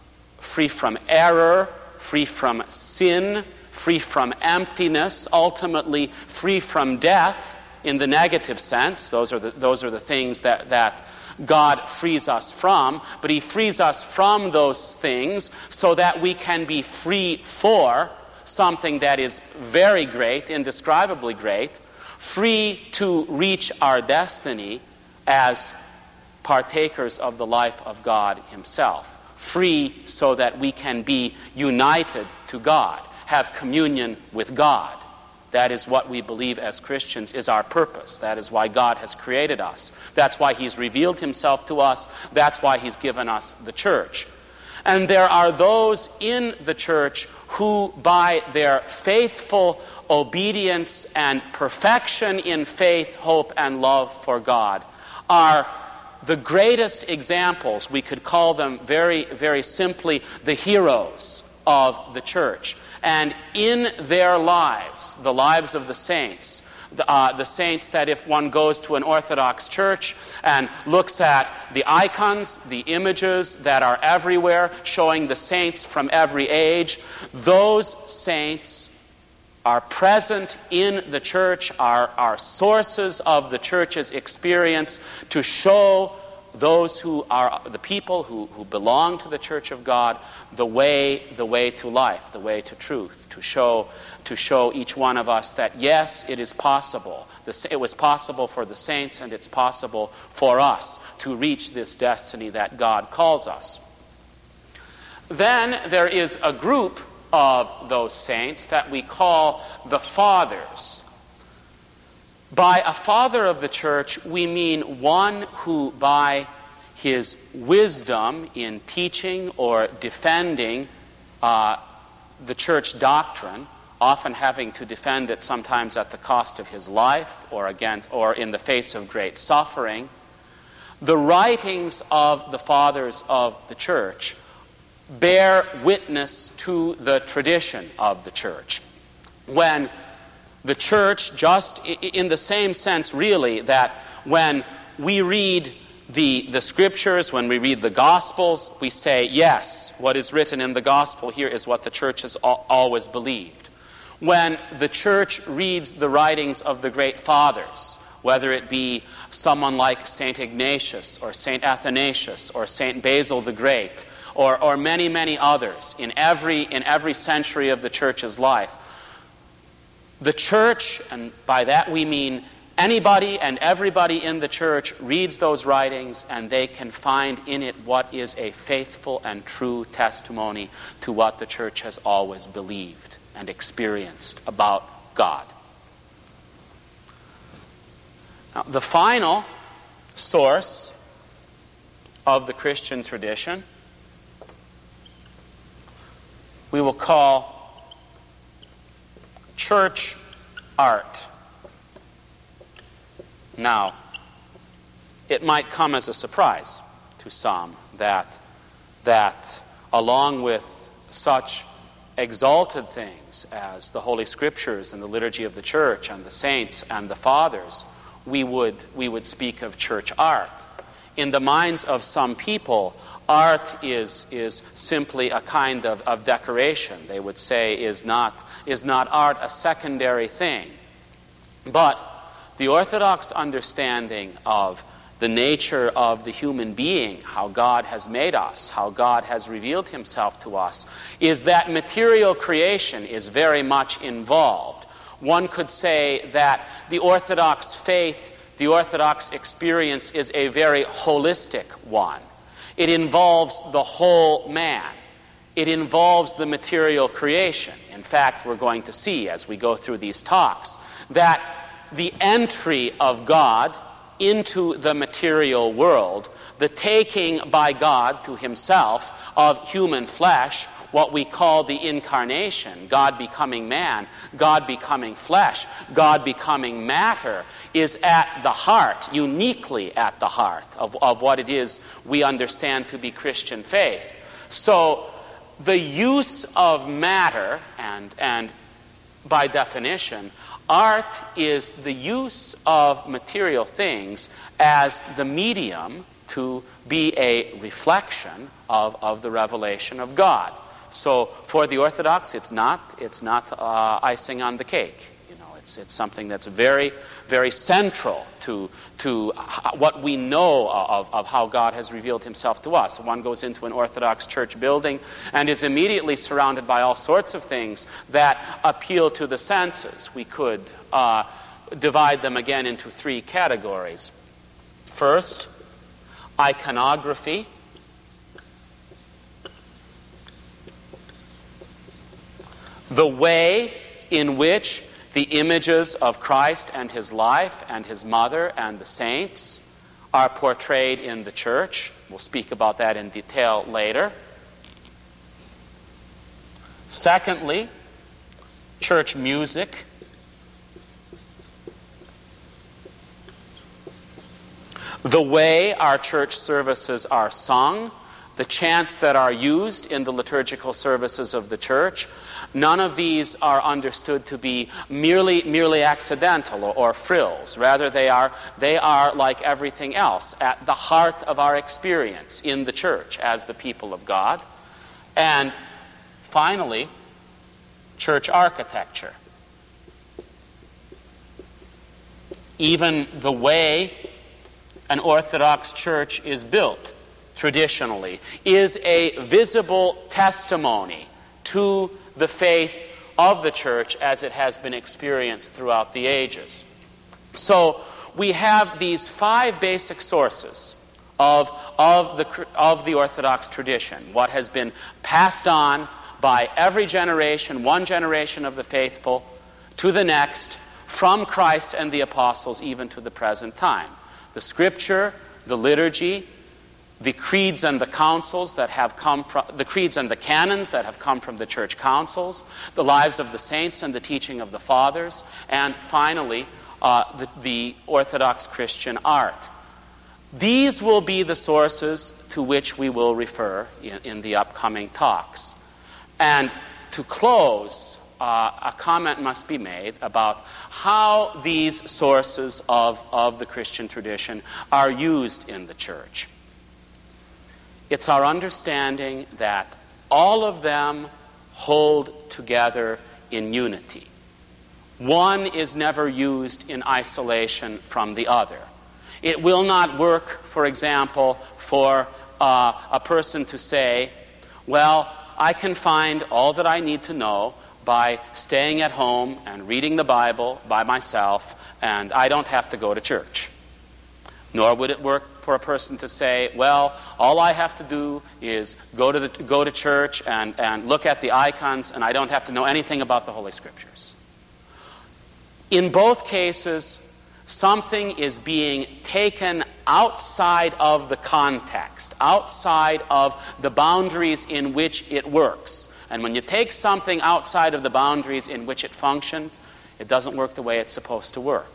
error, free from sin, free from emptiness, ultimately free from death in the negative sense. Those are the things that God frees us from. But He frees us from those things so that we can be free for something that is very great, indescribably great, free to reach our destiny as partakers of the life of God Himself. Free so that we can be united to God, have communion with God. That is what we believe as Christians is our purpose. That is why God has created us. That's why He's revealed Himself to us. That's why He's given us the church. And there are those in the church who, by their faithful obedience and perfection in faith, hope, and love for God, are the greatest examples. We could call them very, very simply the heroes of the church. And in their lives, the lives of the saints that if one goes to an Orthodox church and looks at the icons, the images that are everywhere showing the saints from every age, those saints are present in the church, are sources of the church's experience to show those who are the people who belong to the Church of God the way to life, the way to truth, to show each one of us that yes, it is possible. It was possible for the saints, and it's possible for us to reach this destiny that God calls us. Then there is a group of those saints that we call the fathers. By a father of the church, we mean one who, by his wisdom in teaching or defending the church doctrine, often having to defend it sometimes at the cost of his life or in the face of great suffering, the writings of the fathers of the church bear witness to the tradition of the church. When the church, just in the same sense really, that when we read the scriptures, when we read the Gospels, we say, yes, what is written in the Gospel here is what the church has always believed. When the church reads the writings of the great fathers, whether it be someone like St. Ignatius or St. Athanasius or St. Basil the Great or many, many others in every century of the church's life, the church, and by that we mean anybody and everybody in the church, reads those writings and they can find in it what is a faithful and true testimony to what the church has always believed and experienced about God. Now, the final source of the Christian tradition we will call church art. Now, it might come as a surprise to some that along with such exalted things as the Holy Scriptures and the liturgy of the church and the saints and the fathers, we would speak of church art. In the minds of some people, art is simply a kind of decoration. They would say, is not art a secondary thing? But the Orthodox understanding of the nature of the human being, how God has made us, how God has revealed Himself to us, is that material creation is very much involved. One could say that the Orthodox faith, the Orthodox experience is a very holistic one. It involves the whole man. it involves the material creation. In fact, we're going to see as we go through these talks that the entry of God into the material world, the taking by God to himself of human flesh, what we call the incarnation, God becoming man, God becoming flesh, God becoming matter, is at the heart, uniquely at the heart of what it is we understand to be Christian faith. So the use of matter, and by definition, art is the use of material things as the medium to be a reflection of the revelation of God. So for the Orthodox, it's not icing on the cake. You know, it's something that's very, very central to what we know of how God has revealed himself to us. One goes into an Orthodox church building and is immediately surrounded by all sorts of things that appeal to the senses. We could divide them again into three categories. First, iconography. The way in which the images of Christ and his life and his mother and the saints are portrayed in the church. We'll speak about that in detail later. Secondly, church music. The way our church services are sung, the chants that are used in the liturgical services of the church, none of these are understood to be merely accidental or frills. Rather, they are like everything else, at the heart of our experience in the church as the people of God. And finally, church architecture. Even the way an Orthodox church is built traditionally is a visible testimony to the faith of the church as it has been experienced throughout the ages. So we have these five basic sources of the Orthodox tradition, what has been passed on by every generation, one generation of the faithful to the next, from Christ and the apostles even to the present time. The Scripture, the liturgy, the creeds and the councils that have come from the creeds and the canons that have come from the church councils, the lives of the saints and the teaching of the fathers, and finally the Orthodox Christian art. These will be the sources to which we will refer in the upcoming talks. And to close, a comment must be made about how these sources of the Christian tradition are used in the church. It's our understanding that all of them hold together in unity. One is never used in isolation from the other. It will not work, for example, for a person to say, well, I can find all that I need to know by staying at home and reading the Bible by myself, and I don't have to go to church. Nor would it work for a person to say, well, all I have to do is go to church and look at the icons, and I don't have to know anything about the Holy Scriptures. In both cases, something is being taken outside of the context, outside of the boundaries in which it works. And when you take something outside of the boundaries in which it functions, it doesn't work the way it's supposed to work.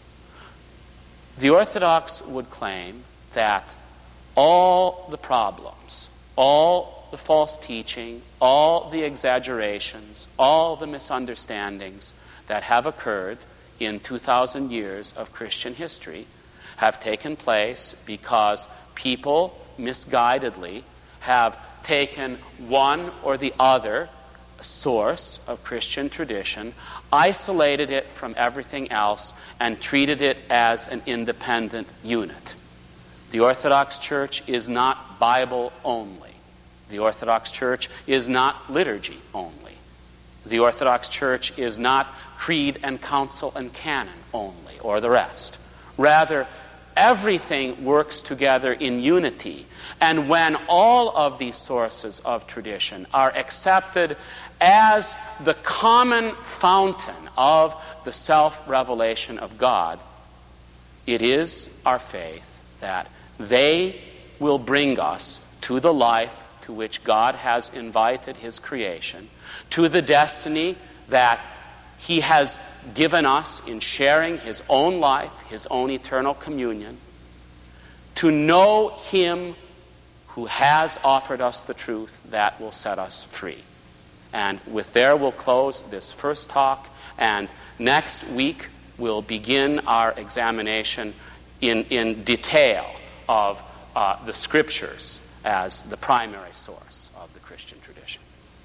The Orthodox would claim that all the problems, all the false teaching, all the exaggerations, all the misunderstandings that have occurred in 2,000 years of Christian history have taken place because people misguidedly have taken one or the other source of Christian tradition, isolated it from everything else, and treated it as an independent unit. The Orthodox Church is not Bible only. The Orthodox Church is not liturgy only. The Orthodox Church is not creed and council and canon only, or the rest. Rather, everything works together in unity. And when all of these sources of tradition are accepted as the common fountain of the self-revelation of God, it is our faith that they will bring us to the life to which God has invited His creation, to the destiny that He has given us in sharing His own life, His own eternal communion, to know Him who has offered us the truth that will set us free. And with there we'll close this first talk, and next week we'll begin our examination in detail of the Scriptures as the primary source of the Christian tradition.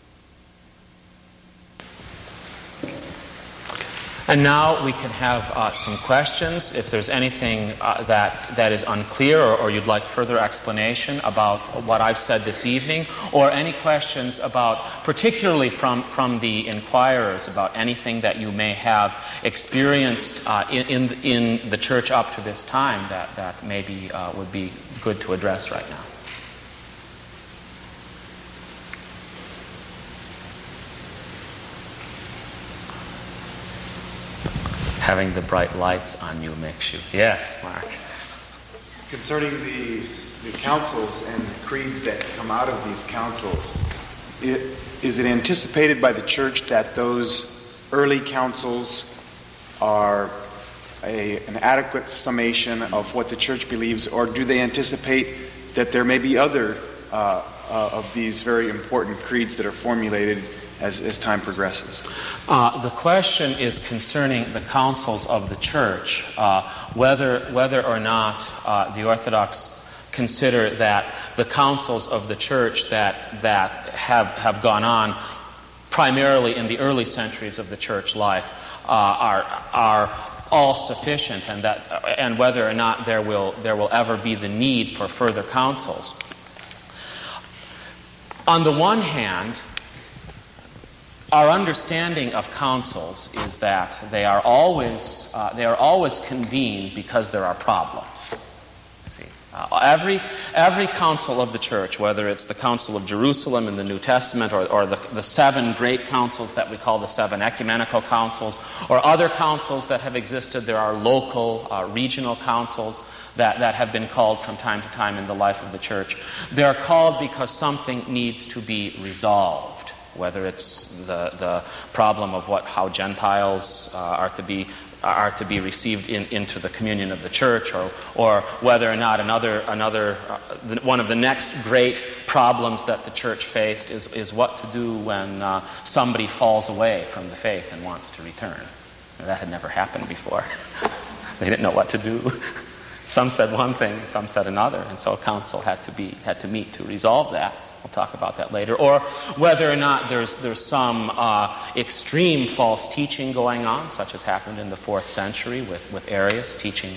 And now we can have some questions. If there's anything that is unclear or you'd like further explanation about what I've said this evening, or any questions about, particularly from the inquirers, about anything that you may have experienced in the church up to this time that maybe would be good to address right now. Having the bright lights on you makes you... Yes, Mark. Concerning the councils and the creeds that come out of these councils, is it anticipated by the church that those early councils are an adequate summation of what the church believes, or do they anticipate that there may be other of these very important creeds that are formulated as time progresses? The question is concerning the councils of the church, whether or not the Orthodox consider that the councils of the church that have gone on primarily in the early centuries of the church life are all sufficient, and whether or not there will ever be the need for further councils. On the one hand, our understanding of councils is that they are always convened because there are problems. See, every council of the church, whether it's the Council of Jerusalem in the New Testament, or the seven great councils that we call the seven ecumenical councils, or other councils that have existed, there are local, regional councils that have been called from time to time in the life of the church. They are called because something needs to be resolved. Whether it's the problem of how Gentiles are to be received into the communion of the church, or whether or not one of the next great problems that the church faced is what to do when somebody falls away from the faith and wants to return. That had never happened before. They didn't know what to do. Some said one thing, some said another, and so a council had to meet to resolve that. We'll talk about that later. Or whether or not there's some extreme false teaching going on, such as happened in the 4th century with Arius teaching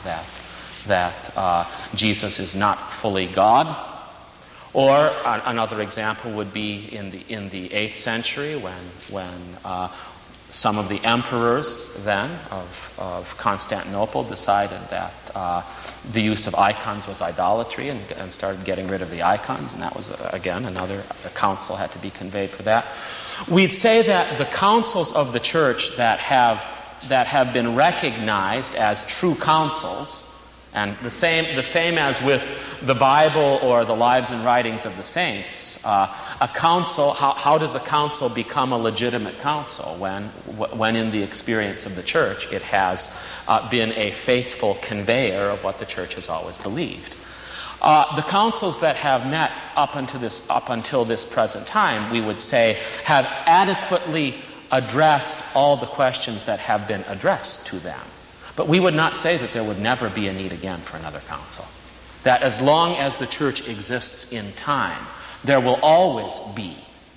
that Jesus is not fully God. Or another example would be in the 8th century when some of the emperors then of Constantinople decided that the use of icons was idolatry and started getting rid of the icons, and that was, again, a council had to be conveyed for that. We'd say that the councils of the church that have been recognized as true councils, and the same as with the Bible or the lives and writings of the saints, a council, how does a council become a legitimate council when in the experience of the church it has been a faithful conveyor of what the church has always believed? The councils that have met up until this present time, we would say, have adequately addressed all the questions that have been addressed to them. But we would not say that there would never be a need again for another council. That as long as the church exists in time, there will always be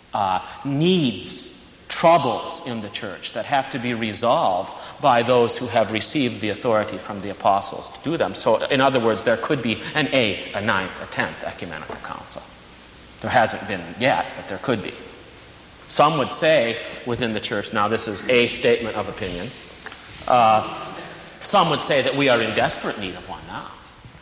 needs, troubles in the church that have to be resolved by those who have received the authority from the apostles to do them. So, in other words, there could be an 8th, a 9th, a 10th ecumenical council. There hasn't been yet, but there could be. Some would say within the church, now this is a statement of opinion, some would say that we are in desperate need of one now.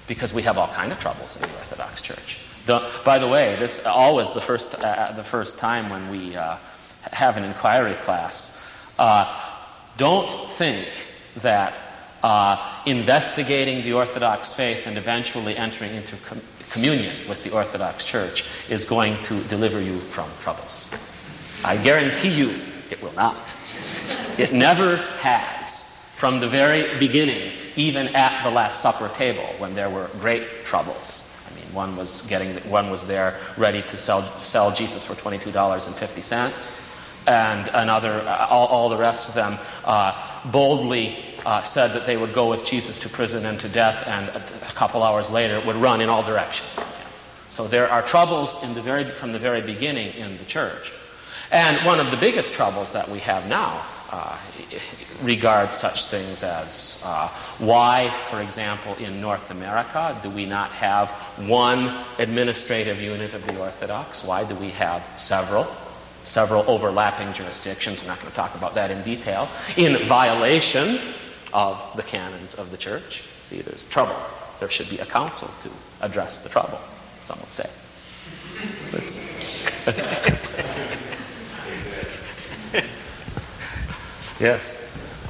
because we have all kind of troubles in the Orthodox Church. By the way, this always the first time when we have an inquiry class. Don't think that investigating the Orthodox faith and eventually entering into communion with the Orthodox Church is going to deliver you from troubles. I guarantee you it will not. It never has. From the very beginning, even at the Last Supper table, when there were great troubles. I mean, one was there ready to sell Jesus for $22.50, and another, all the rest of them boldly said that they would go with Jesus to prison and to death, and a couple hours later would run in all directions from him. So there are troubles from the very beginning in the church. And one of the biggest troubles that we have now regards such things as why, for example, in North America, do we not have one administrative unit of the Orthodox? Why do we have several overlapping jurisdictions? We're not going to talk about that in detail. In violation of the canons of the Church. See, there's trouble. There should be a council to address the trouble, some would say. Yes.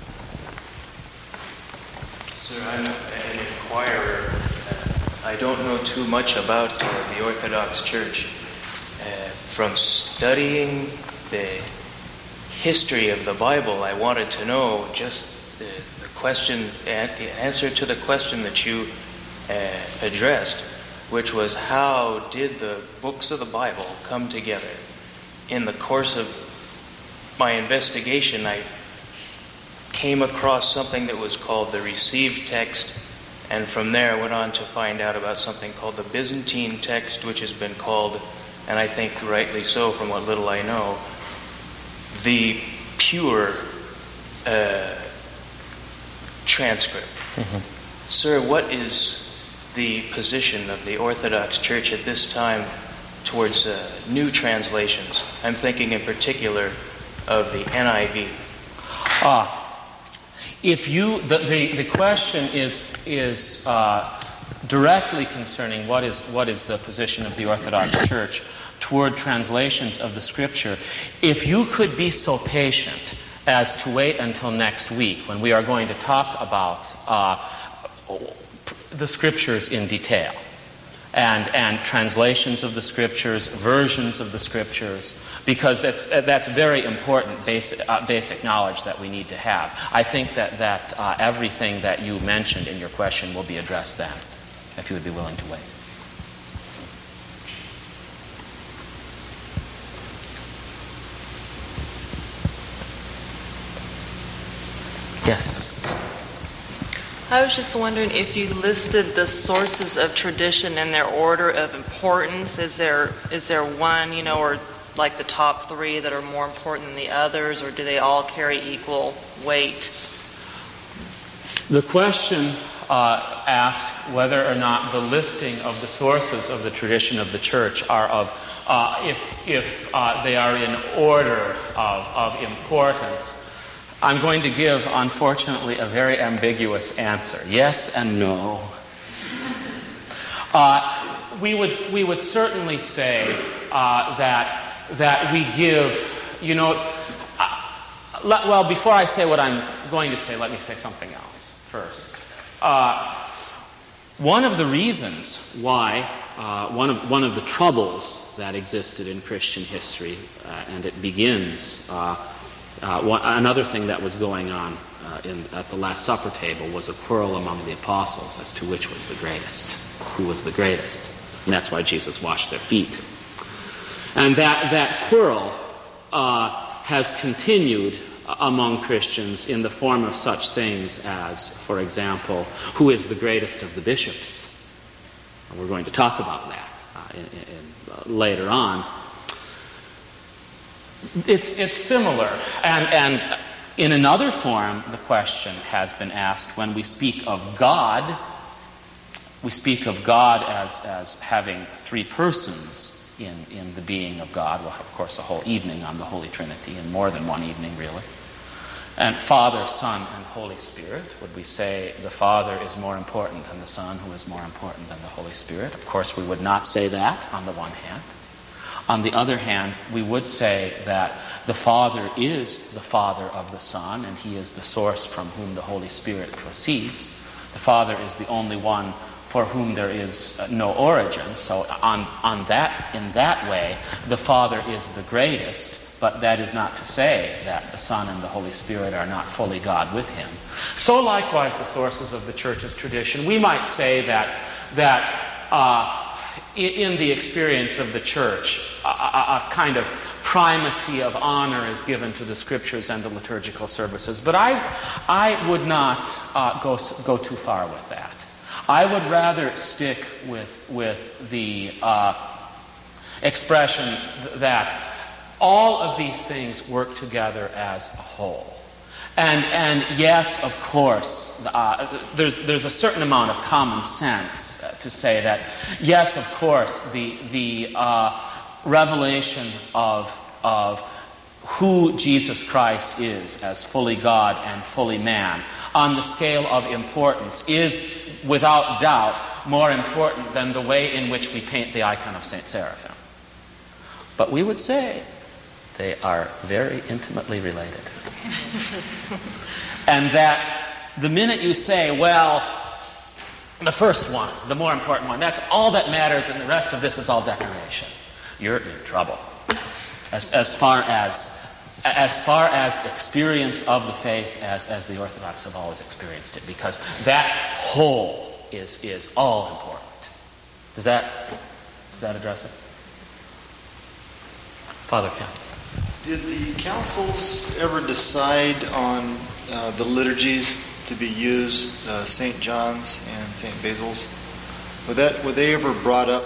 Sir, I'm an inquirer. I don't know too much about the Orthodox Church. From studying the history of the Bible, I wanted to know just the answer to the question that you addressed, which was how did the books of the Bible come together? In the course of my investigation, I came across something that was called the received text, and from there I went on to find out about something called the Byzantine text, which has been called, and I think rightly so from what little I know, the pure transcript. Mm-hmm. Sir, what is the position of the Orthodox Church at this time towards new translations? I'm thinking in particular of the NIV. The question is directly concerning what is the position of the Orthodox Church toward translations of the Scripture. If you could be so patient as to wait until next week when we are going to talk about the Scriptures in detail and translations of the Scriptures, versions of the Scriptures, because that's very important basic knowledge that we need to have. I think that everything that you mentioned in your question will be addressed then, if you would be willing to wait. Yes. I was just wondering if you listed the sources of tradition in their order of importance. Is there one, or like the top three that are more important than the others, or do they all carry equal weight? The question asked whether or not the listing of the sources of the tradition of the Church are if they are in order of importance. I'm going to give, unfortunately, a very ambiguous answer. Yes and no. We would certainly say that we give, well, before I say what I'm going to say, let me say something else first. One of the reasons why, one of the troubles that existed in Christian history, and it begins, another thing that was going on at the Last Supper table was a quarrel among the apostles as to which was the greatest, who was the greatest. And that's why Jesus washed their feet. And that quarrel has continued among Christians in the form of such things as, for example, who is the greatest of the bishops? And we're going to talk about that later on. It's similar. And in another form, the question has been asked when we speak of God. We speak of God as having three persons in the being of God. We'll have, of course, a whole evening on the Holy Trinity, and more than one evening, really. And Father, Son, and Holy Spirit. Would we say the Father is more important than the Son, who is more important than the Holy Spirit? Of course, we would not say that on the one hand. On the other hand, we would say that the Father is the Father of the Son, and He is the source from whom the Holy Spirit proceeds. The Father is the only one for whom there is no origin. So in that way, the Father is the greatest. But that is not to say that the Son and the Holy Spirit are not fully God with Him. So likewise, the sources of the Church's tradition. We might say that in the experience of the Church, a kind of primacy of honor is given to the Scriptures and the liturgical services. But I would not go too far with that. I would rather stick with the expression that all of these things work together as a whole. And yes, of course, there's a certain amount of common sense to say that, yes, of course, the revelation of who Jesus Christ is as fully God and fully man on the scale of importance is, without doubt, more important than the way in which we paint the icon of St. Seraphim. But we would say they are very intimately related. And that the minute you say, well, the first one, the more important one, that's all that matters and the rest of this is all decoration, you're in trouble. As far as experience of the faith as the Orthodox have always experienced it, because that whole is all important. Does that address it? Father Ken. Did the councils ever decide on the liturgies to be used, St. John's and St. Basil's? Were they ever brought up?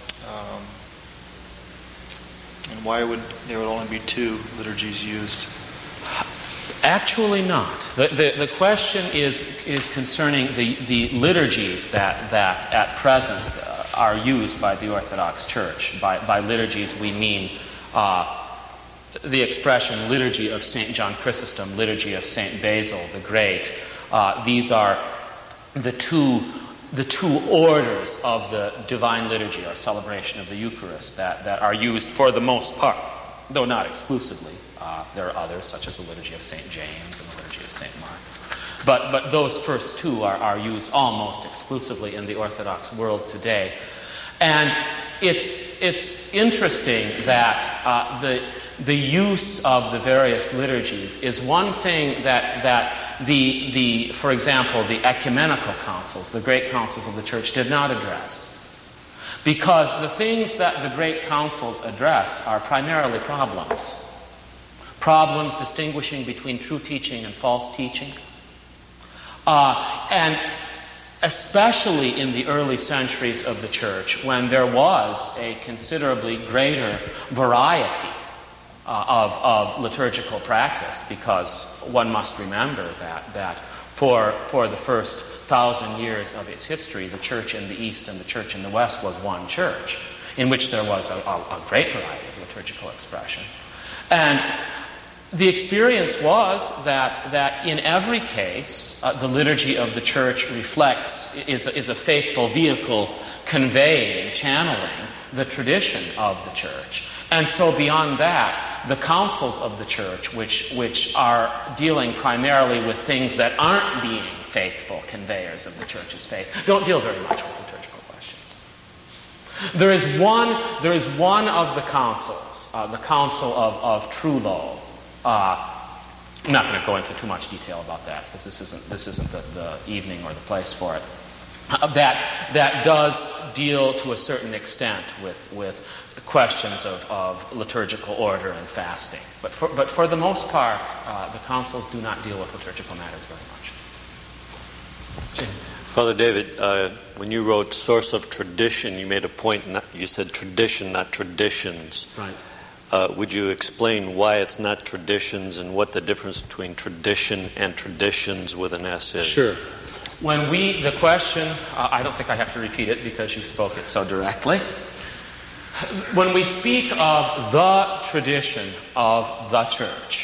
And why would there only be 2 liturgies used? Actually not. The question is concerning the liturgies that at present are used by the Orthodox Church. By liturgies we mean the expression liturgy of St. John Chrysostom, liturgy of St. Basil the Great. These are the two orders of the Divine Liturgy, or celebration of the Eucharist, that are used for the most part, though not exclusively. There are others, such as the liturgy of St. James and the liturgy of St. Mark. But those first 2 are used almost exclusively in the Orthodox world today. And it's interesting that the use of the various liturgies is one thing that for example, the ecumenical councils, the great councils of the Church, did not address. Because the things that the great councils address are primarily problems. Problems distinguishing between true teaching and false teaching. And especially in the early centuries of the Church, when there was a considerably greater variety of liturgical practice, because one must remember that for the first 1,000 years of its history, the Church in the East and the Church in the West was one church, in which there was a great variety of liturgical expression. And the experience was that in every case, the liturgy of the Church is a faithful vehicle conveying, channeling the tradition of the Church. And so beyond that, the councils of the Church, which are dealing primarily with things that aren't being faithful conveyors of the Church's faith, don't deal very much with liturgical questions. There is one of the councils, the Council of Trullo. I'm not going to go into too much detail about that, because this isn't the evening or the place for it. That does deal to a certain extent with questions of liturgical order and fasting. But for the most part, the councils do not deal with liturgical matters very much. Jim. Father David, when you wrote Source of Tradition, you made a point, you said tradition, not traditions. Right. Would you explain why it's not traditions and what the difference between tradition and traditions with an S is? Sure. The question, I don't think I have to repeat it because you spoke it so directly. When we speak of the tradition of the Church,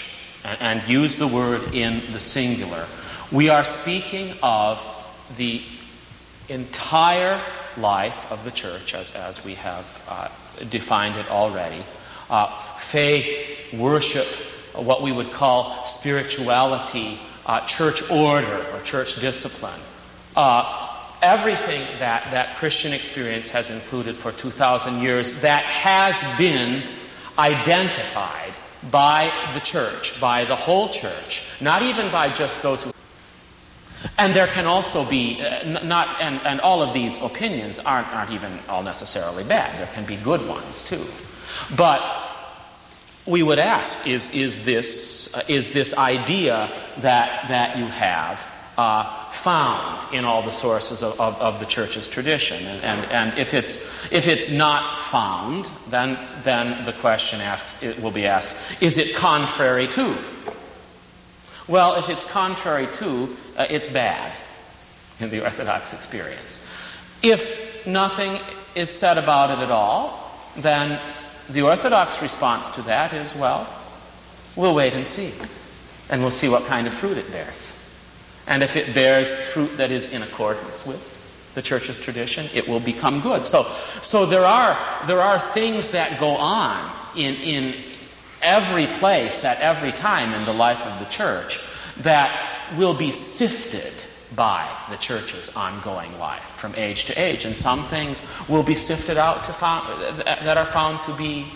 and use the word in the singular, we are speaking of the entire life of the church as we have defined it already. Faith, worship, what we would call spirituality, church order or church discipline. Everything that Christian experience has included for 2,000 years that has been identified by the church, by the whole church, not even by just those who... And there can also be, and all of these opinions aren't even all necessarily bad. There can be good ones too. But we would ask, is this idea that you have found in all the sources of the church's tradition? And if it's not found, then the question will be asked, is it contrary to? Well, if it's contrary to, it's bad in the Orthodox experience. If nothing is said about it at all, then the Orthodox response to that is, well, we'll wait and see. And we'll see what kind of fruit it bears. And if it bears fruit that is in accordance with the church's tradition, it will become good. So there are things that go on in every place at every time in the life of the church that will be sifted by the church's ongoing life from age to age, and some things will be sifted out that are found to be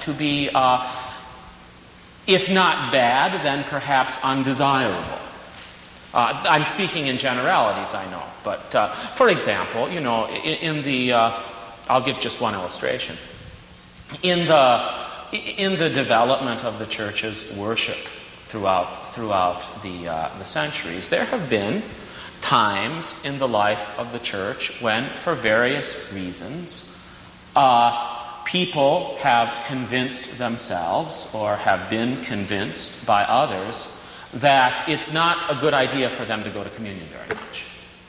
if not bad, then perhaps undesirable. I'm speaking in generalities, I know, but for example, I'll give just one illustration. In the development of the church's worship throughout the centuries, there have been times in the life of the church when, for various reasons, people have convinced themselves or have been convinced by others that it's not a good idea for them to go to communion very much.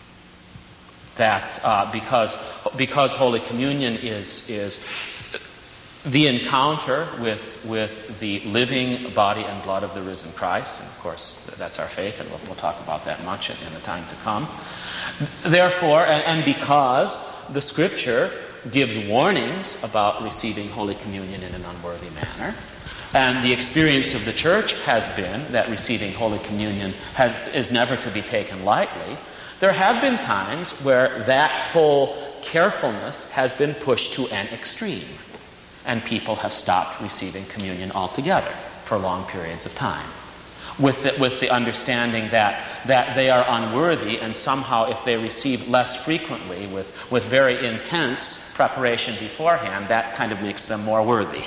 That because Holy Communion is the encounter with the living body and blood of the risen Christ, and of course that's our faith, and we'll talk about that much in the time to come. Therefore, and because the Scripture gives warnings about receiving Holy Communion in an unworthy manner, and the experience of the church has been that receiving Holy Communion is never to be taken lightly, there have been times where that whole carefulness has been pushed to an extreme, and people have stopped receiving communion altogether for long periods of time, with the understanding that they are unworthy, and somehow if they receive less frequently with very intense preparation beforehand, that kind of makes them more worthy.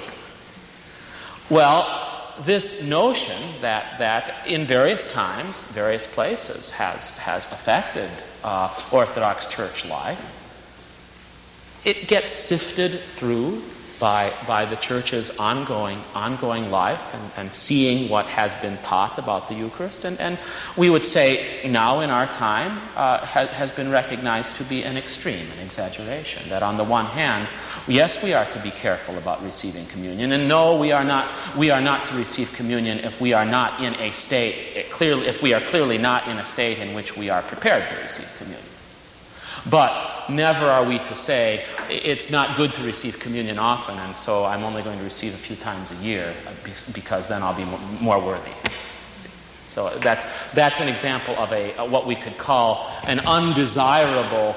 Well, this notion that in various times, various places, has affected Orthodox church life, it gets sifted through by the church's ongoing life and seeing what has been taught about the Eucharist, and we would say now in our time has been recognized to be an extreme, an exaggeration. That on the one hand, yes, we are to be careful about receiving communion, and no, we are not to receive communion if we are not in a state if we are clearly not in a state in which we are prepared to receive communion. But never are we to say, it's not good to receive communion often, and so I'm only going to receive a few times a year because then I'll be more worthy. So that's an example of what we could call an undesirable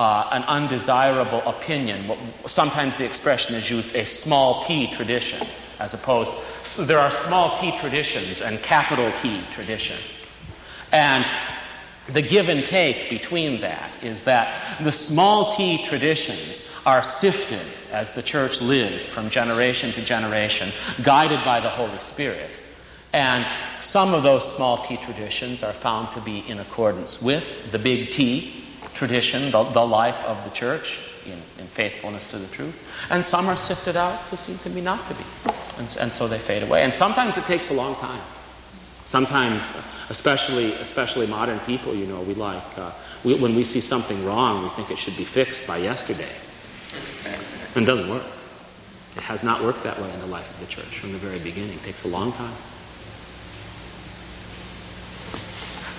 opinion. Sometimes the expression is used, a small t tradition, as opposed. So there are small t traditions and capital T tradition. And the give and take between that is that the small t traditions are sifted as the church lives from generation to generation, guided by the Holy Spirit. And some of those small t traditions are found to be in accordance with the big T tradition, the life of the church, in faithfulness to the truth. And some are sifted out to seem to be not to be. And so they fade away. And sometimes it takes a long time. Sometimes, especially modern people, we like, when we see something wrong, we think it should be fixed by yesterday. And it doesn't work. It has not worked that way in the life of the church from the very beginning. It takes a long time.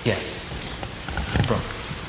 Yes. Brooke.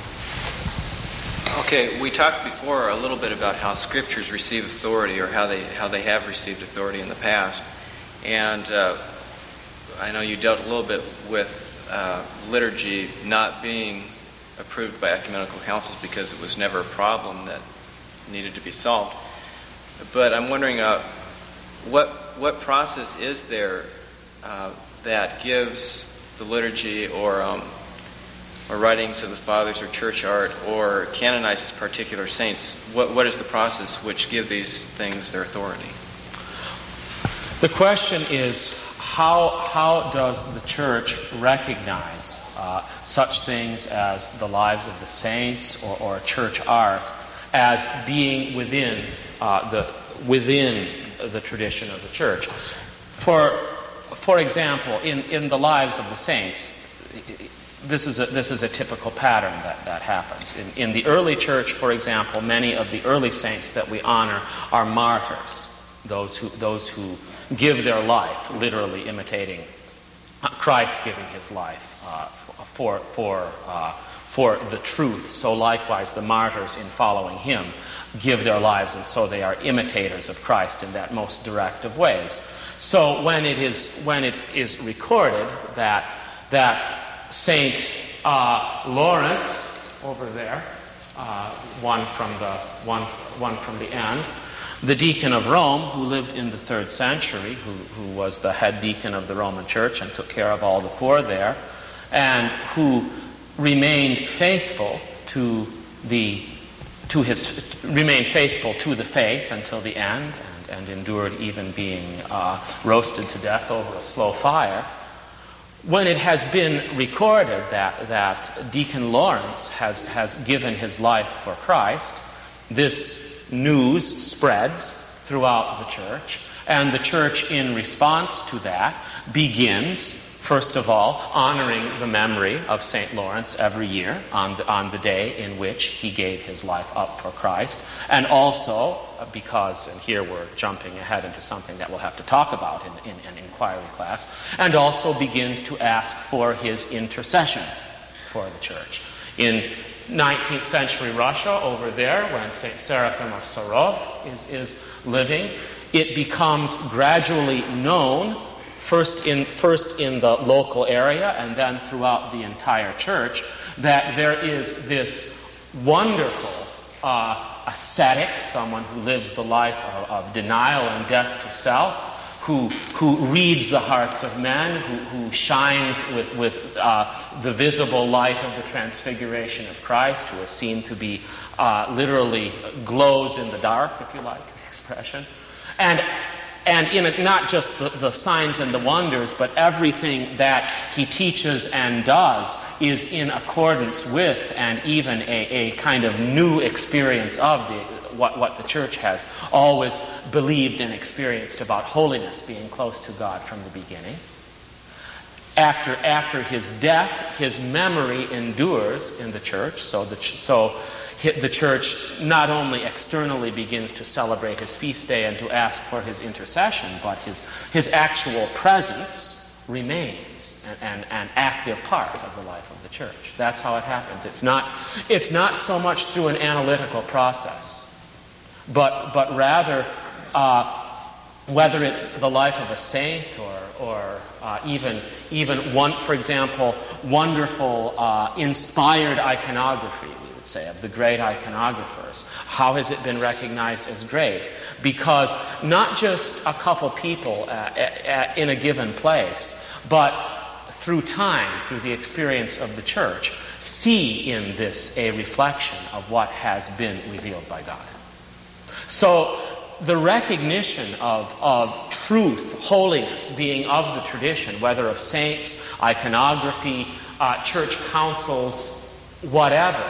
Okay, we talked before a little bit about how scriptures receive authority, or how they have received authority in the past, and I know you dealt a little bit with liturgy not being approved by ecumenical councils because it was never a problem that needed to be solved. But I'm wondering, what process is there that gives the liturgy or writings of the fathers or church art or canonizes particular saints? What is the process which give these things their authority? The question is, how does the church recognize such things as the lives of the saints or church art as being within the tradition of the church? For example, in the lives of the saints, this is a typical pattern that happens. In the early church, for example, many of the early saints that we honor are martyrs, those who give their life, literally imitating Christ giving his life for the truth. So likewise, the martyrs, in following him, give their lives, and so they are imitators of Christ in that most direct of ways. So when it is recorded that Saint Lawrence over there, one from the end, the deacon of Rome, who lived in the 3rd century, who was the head deacon of the Roman Church and took care of all the poor there, and who remained faithful to the faith until the end, and endured even being roasted to death over a slow fire. When it has been recorded that Deacon Lawrence has given his life for Christ, this news spreads throughout the church, and the church, in response to that, begins, first of all, honoring the memory of St. Lawrence every year on the day in which he gave his life up for Christ, and also because, and here we're jumping ahead into something that we'll have to talk about in an inquiry class, and also begins to ask for his intercession for the church. In 19th century Russia, over there, when St. Seraphim of Sarov is living, it becomes gradually known, first in the local area and then throughout the entire church, that there is this wonderful ascetic, someone who lives the life of denial and death to self, who reads the hearts of men, who shines with the visible light of the transfiguration of Christ, who is seen to be literally glows in the dark, if you like the expression. And in it, not just the signs and the wonders, but everything that he teaches and does is in accordance with, and even a kind of new experience of what the church has always believed and experienced about holiness, being close to God from the beginning. After his death, his memory endures in the church, so the church not only externally begins to celebrate his feast day and to ask for his intercession, but his actual presence remains an active part of the life of the church. That's how it happens. It's not so much through an analytical process, but rather whether it's the life of a saint or even one, for example, wonderful inspired iconography, we would say, of the great iconographers. How has it been recognized as great? Because not just a couple people in a given place, but through time, through the experience of the church, see in this a reflection of what has been revealed by God. So the recognition of truth, holiness, being of the tradition, whether of saints, iconography, church councils, whatever,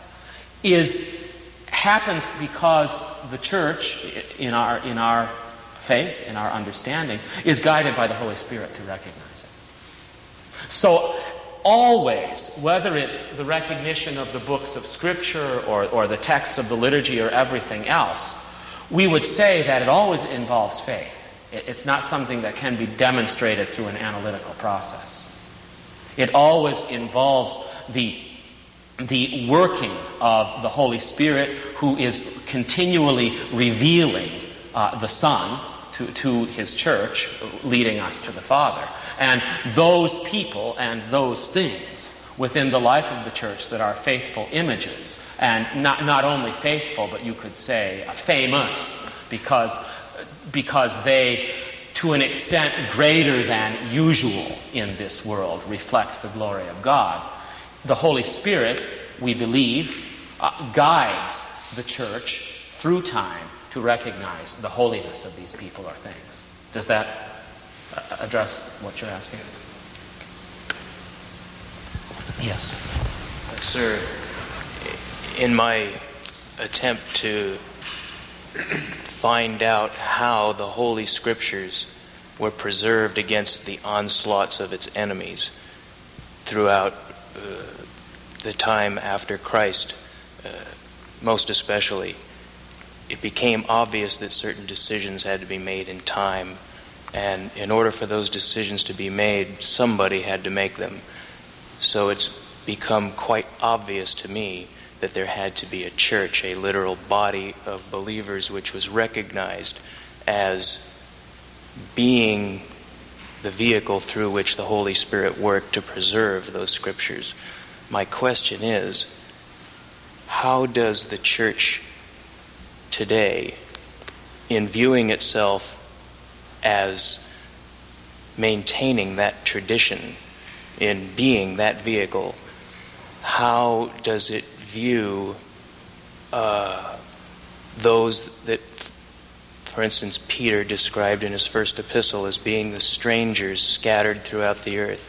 happens because the church, in our faith, in our understanding, is guided by the Holy Spirit to recognize it. So always, whether it's the recognition of the books of Scripture or the texts of the liturgy or everything else, we would say that it always involves faith. It's not something that can be demonstrated through an analytical process. It always involves the working of the Holy Spirit, who is continually revealing the Son to His church, leading us to the Father. And those people and those things within the life of the church that are faithful images, and not only faithful, but you could say famous, because they, to an extent greater than usual in this world, reflect the glory of God. The Holy Spirit, we believe, guides the church through time to recognize the holiness of these people or things. Does that address what you're asking? Yes. Sir, in my attempt to find out how the Holy Scriptures were preserved against the onslaughts of its enemies throughout the time after Christ, most especially, it became obvious that certain decisions had to be made in time, and in order for those decisions to be made, somebody had to make them. So it's become quite obvious to me that there had to be a church, a literal body of believers, which was recognized as being the vehicle through which the Holy Spirit worked to preserve those Scriptures. My question is, how does the church today, in viewing itself as maintaining that tradition, in being that vehicle, how does it view those that, for instance, Peter described in his first epistle as being the strangers scattered throughout the earth?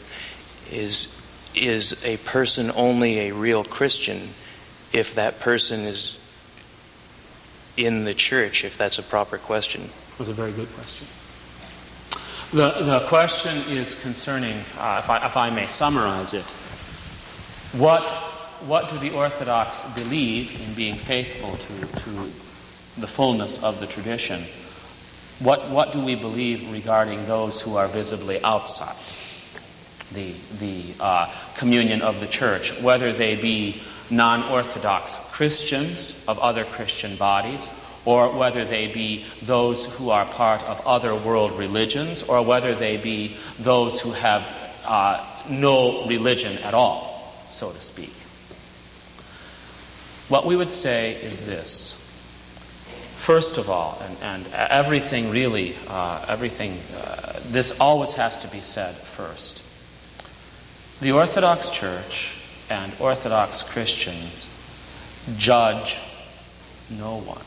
Is a person only a real Christian if that person is in the church, if that's a proper question? It was a very good question. The question is concerning, if I may summarize it, what do the Orthodox believe in being faithful to the fullness of the tradition? What do we believe regarding those who are visibly outside the communion of the church, whether they be non-Orthodox Christians of other Christian bodies, or whether they be those who are part of other world religions, or whether they be those who have no religion at all, so to speak? What we would say is this. First of all, and everything really, this always has to be said first. The Orthodox Church and Orthodox Christians judge no one.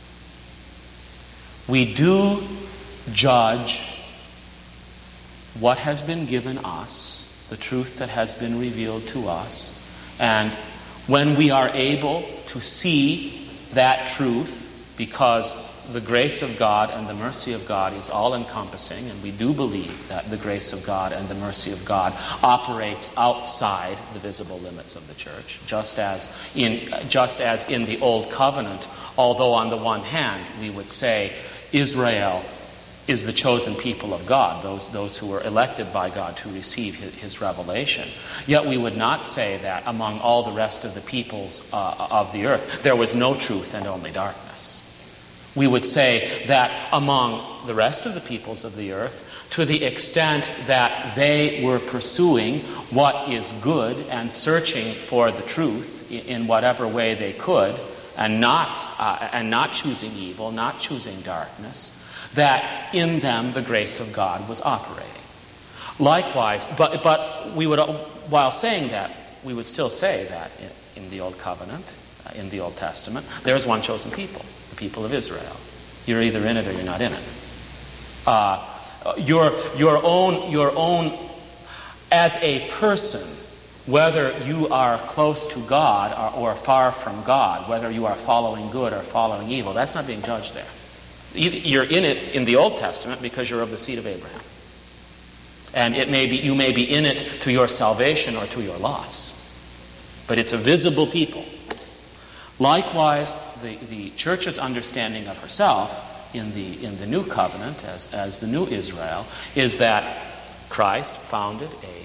We do judge what has been given us, the truth that has been revealed to us, and when we are able to see that truth, because the grace of God and the mercy of God is all-encompassing, and we do believe that the grace of God and the mercy of God operates outside the visible limits of the church, just as in the Old Covenant, although on the one hand we would say Israel is the chosen people of God, those who were elected by God to receive His revelation. Yet we would not say that among all the rest of the peoples of the earth there was no truth and only darkness. We would say that among the rest of the peoples of the earth, to the extent that they were pursuing what is good and searching for the truth in whatever way they could, and not choosing evil, not choosing darkness, that in them the grace of God was operating. Likewise, but we would, while saying that, we would still say that in the Old Covenant, in the Old Testament, there is one chosen people, the people of Israel. You're either in it or you're not in it. Your own, as a person, whether you are close to God or far from God, whether you are following good or following evil, that's not being judged there. You're in it in the Old Testament because you're of the seed of Abraham. And you may be in it to your salvation or to your loss. But it's a visible people. Likewise, the church's understanding of herself in the New Covenant as the new Israel is that Christ founded a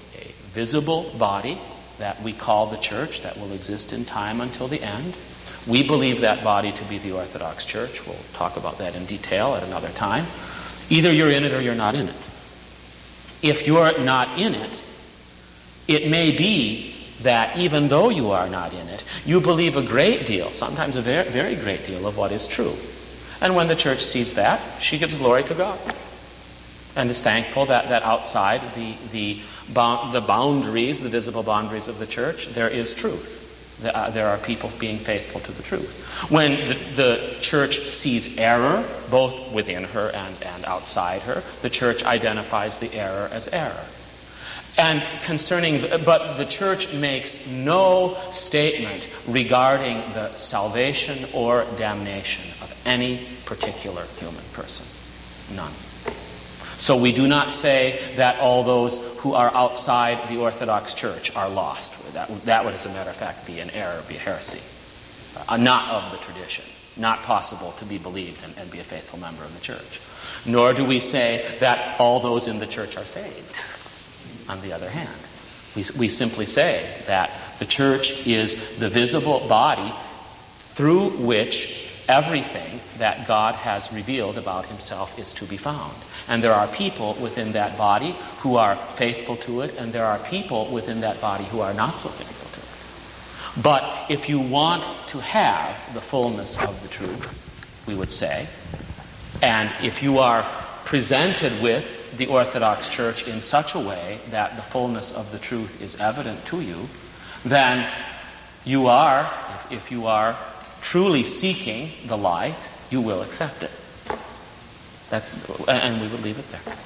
visible body that we call the church that will exist in time until the end. We believe that body to be the Orthodox Church. We'll talk about that in detail at another time. Either you're in it or you're not in it. If you're not in it, it may be that even though you are not in it, you believe a great deal, sometimes a very, very great deal of what is true. And when the church sees that, she gives glory to God and is thankful that outside the boundaries, the visible boundaries of the church, there is truth. There are people being faithful to the truth. When the church sees error, both within her and outside her, the church identifies the error as error. And but the church makes no statement regarding the salvation or damnation of any particular human person. None. So we do not say that all those who are outside the Orthodox Church are lost. That would, as a matter of fact, be an error, be a heresy. Not of the tradition. Not possible to be believed and be a faithful member of the church. Nor do we say that all those in the church are saved. On the other hand, we simply say that the church is the visible body through which everything that God has revealed about himself is to be found. And there are people within that body who are faithful to it, and there are people within that body who are not so faithful to it. But if you want to have the fullness of the truth, we would say, and if you are presented with the Orthodox Church in such a way that the fullness of the truth is evident to you, then you are, if you are truly seeking the light, you will accept it. And we would leave it there.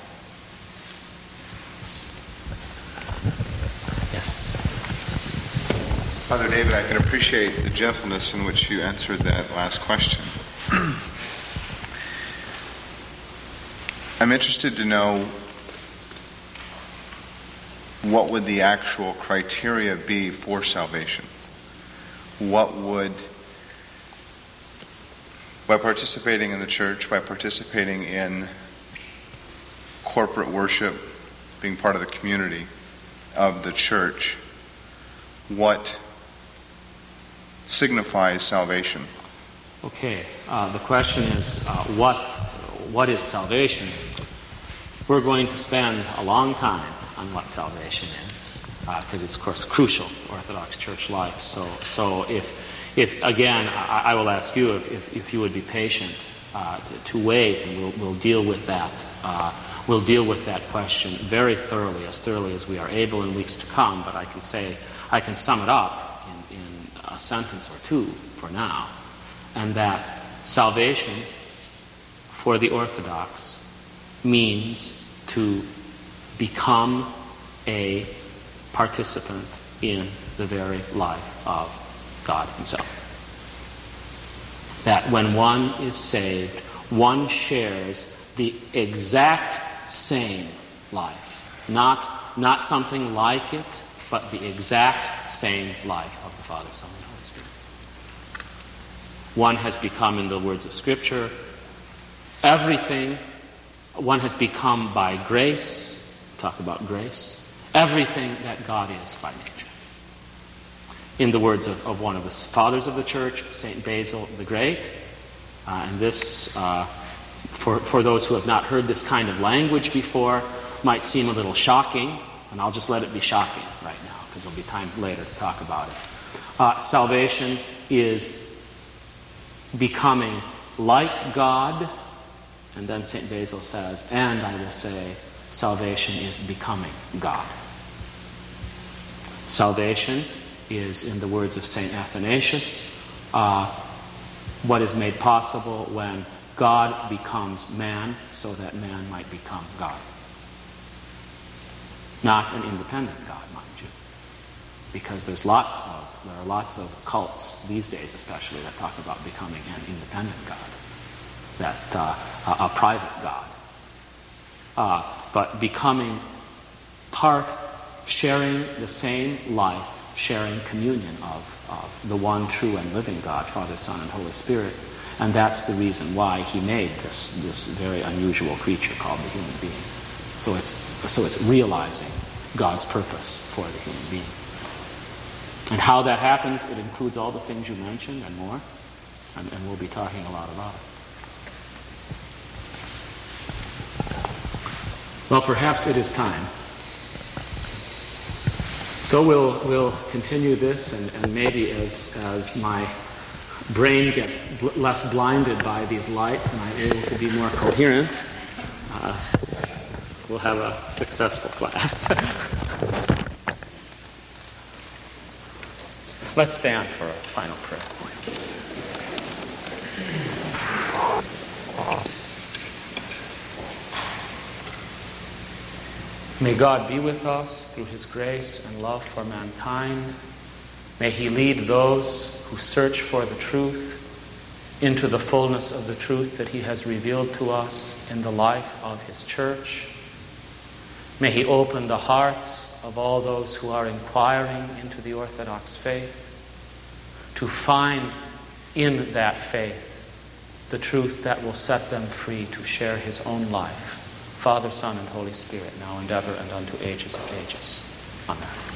Yes. Father David, I can appreciate the gentleness in which you answered that last question. I'm interested to know what would the actual criteria be for salvation? What would, by participating in the church, by participating in corporate worship, being part of the community of the church, what signifies salvation? Okay, the question is, what is salvation? We're going to spend a long time on what salvation is, because it's, of course, crucial to Orthodox Church life. So if again, I will ask you if you would be patient to wait, and we'll deal with that. We'll deal with that question very thoroughly as we are able in weeks to come. But I can sum it up in a sentence or two for now, and that salvation for the Orthodox means to become a participant in the very life of God himself. That when one is saved, one shares the exact same life. Not something like it, but the exact same life of the Father, Son, and Holy Spirit. One has become, in the words of Scripture, everything. One has become by grace, talk about grace, everything that God is by nature. In the words of one of the fathers of the church, St. Basil the Great, and this, for those who have not heard this kind of language before, might seem a little shocking, and I'll just let it be shocking right now, because there'll be time later to talk about it. Salvation is becoming like God. And then St. Basil says, and I will say, salvation is becoming God. Salvation is, in the words of St. Athanasius, what is made possible when God becomes man so that man might become God. Not an independent God, mind you. Because there are lots of cults these days especially that talk about becoming an independent God. That a private God, but becoming part, sharing the same life, sharing communion of the one true and living God, Father, Son, and Holy Spirit, and that's the reason why He made this very unusual creature called the human being. So it's realizing God's purpose for the human being. And how that happens, it includes all the things you mentioned and more. And we'll be talking a lot about it. Well, perhaps it is time. So we'll continue this, and maybe as my brain gets less blinded by these lights and I'm able to be more coherent, we'll have a successful class. Let's stand for a final prayer. May God be with us through His grace and love for mankind. May He lead those who search for the truth into the fullness of the truth that He has revealed to us in the life of His church. May He open the hearts of all those who are inquiring into the Orthodox faith to find in that faith the truth that will set them free to share His own life. Father, Son, and Holy Spirit, now and ever and unto ages of ages. Amen.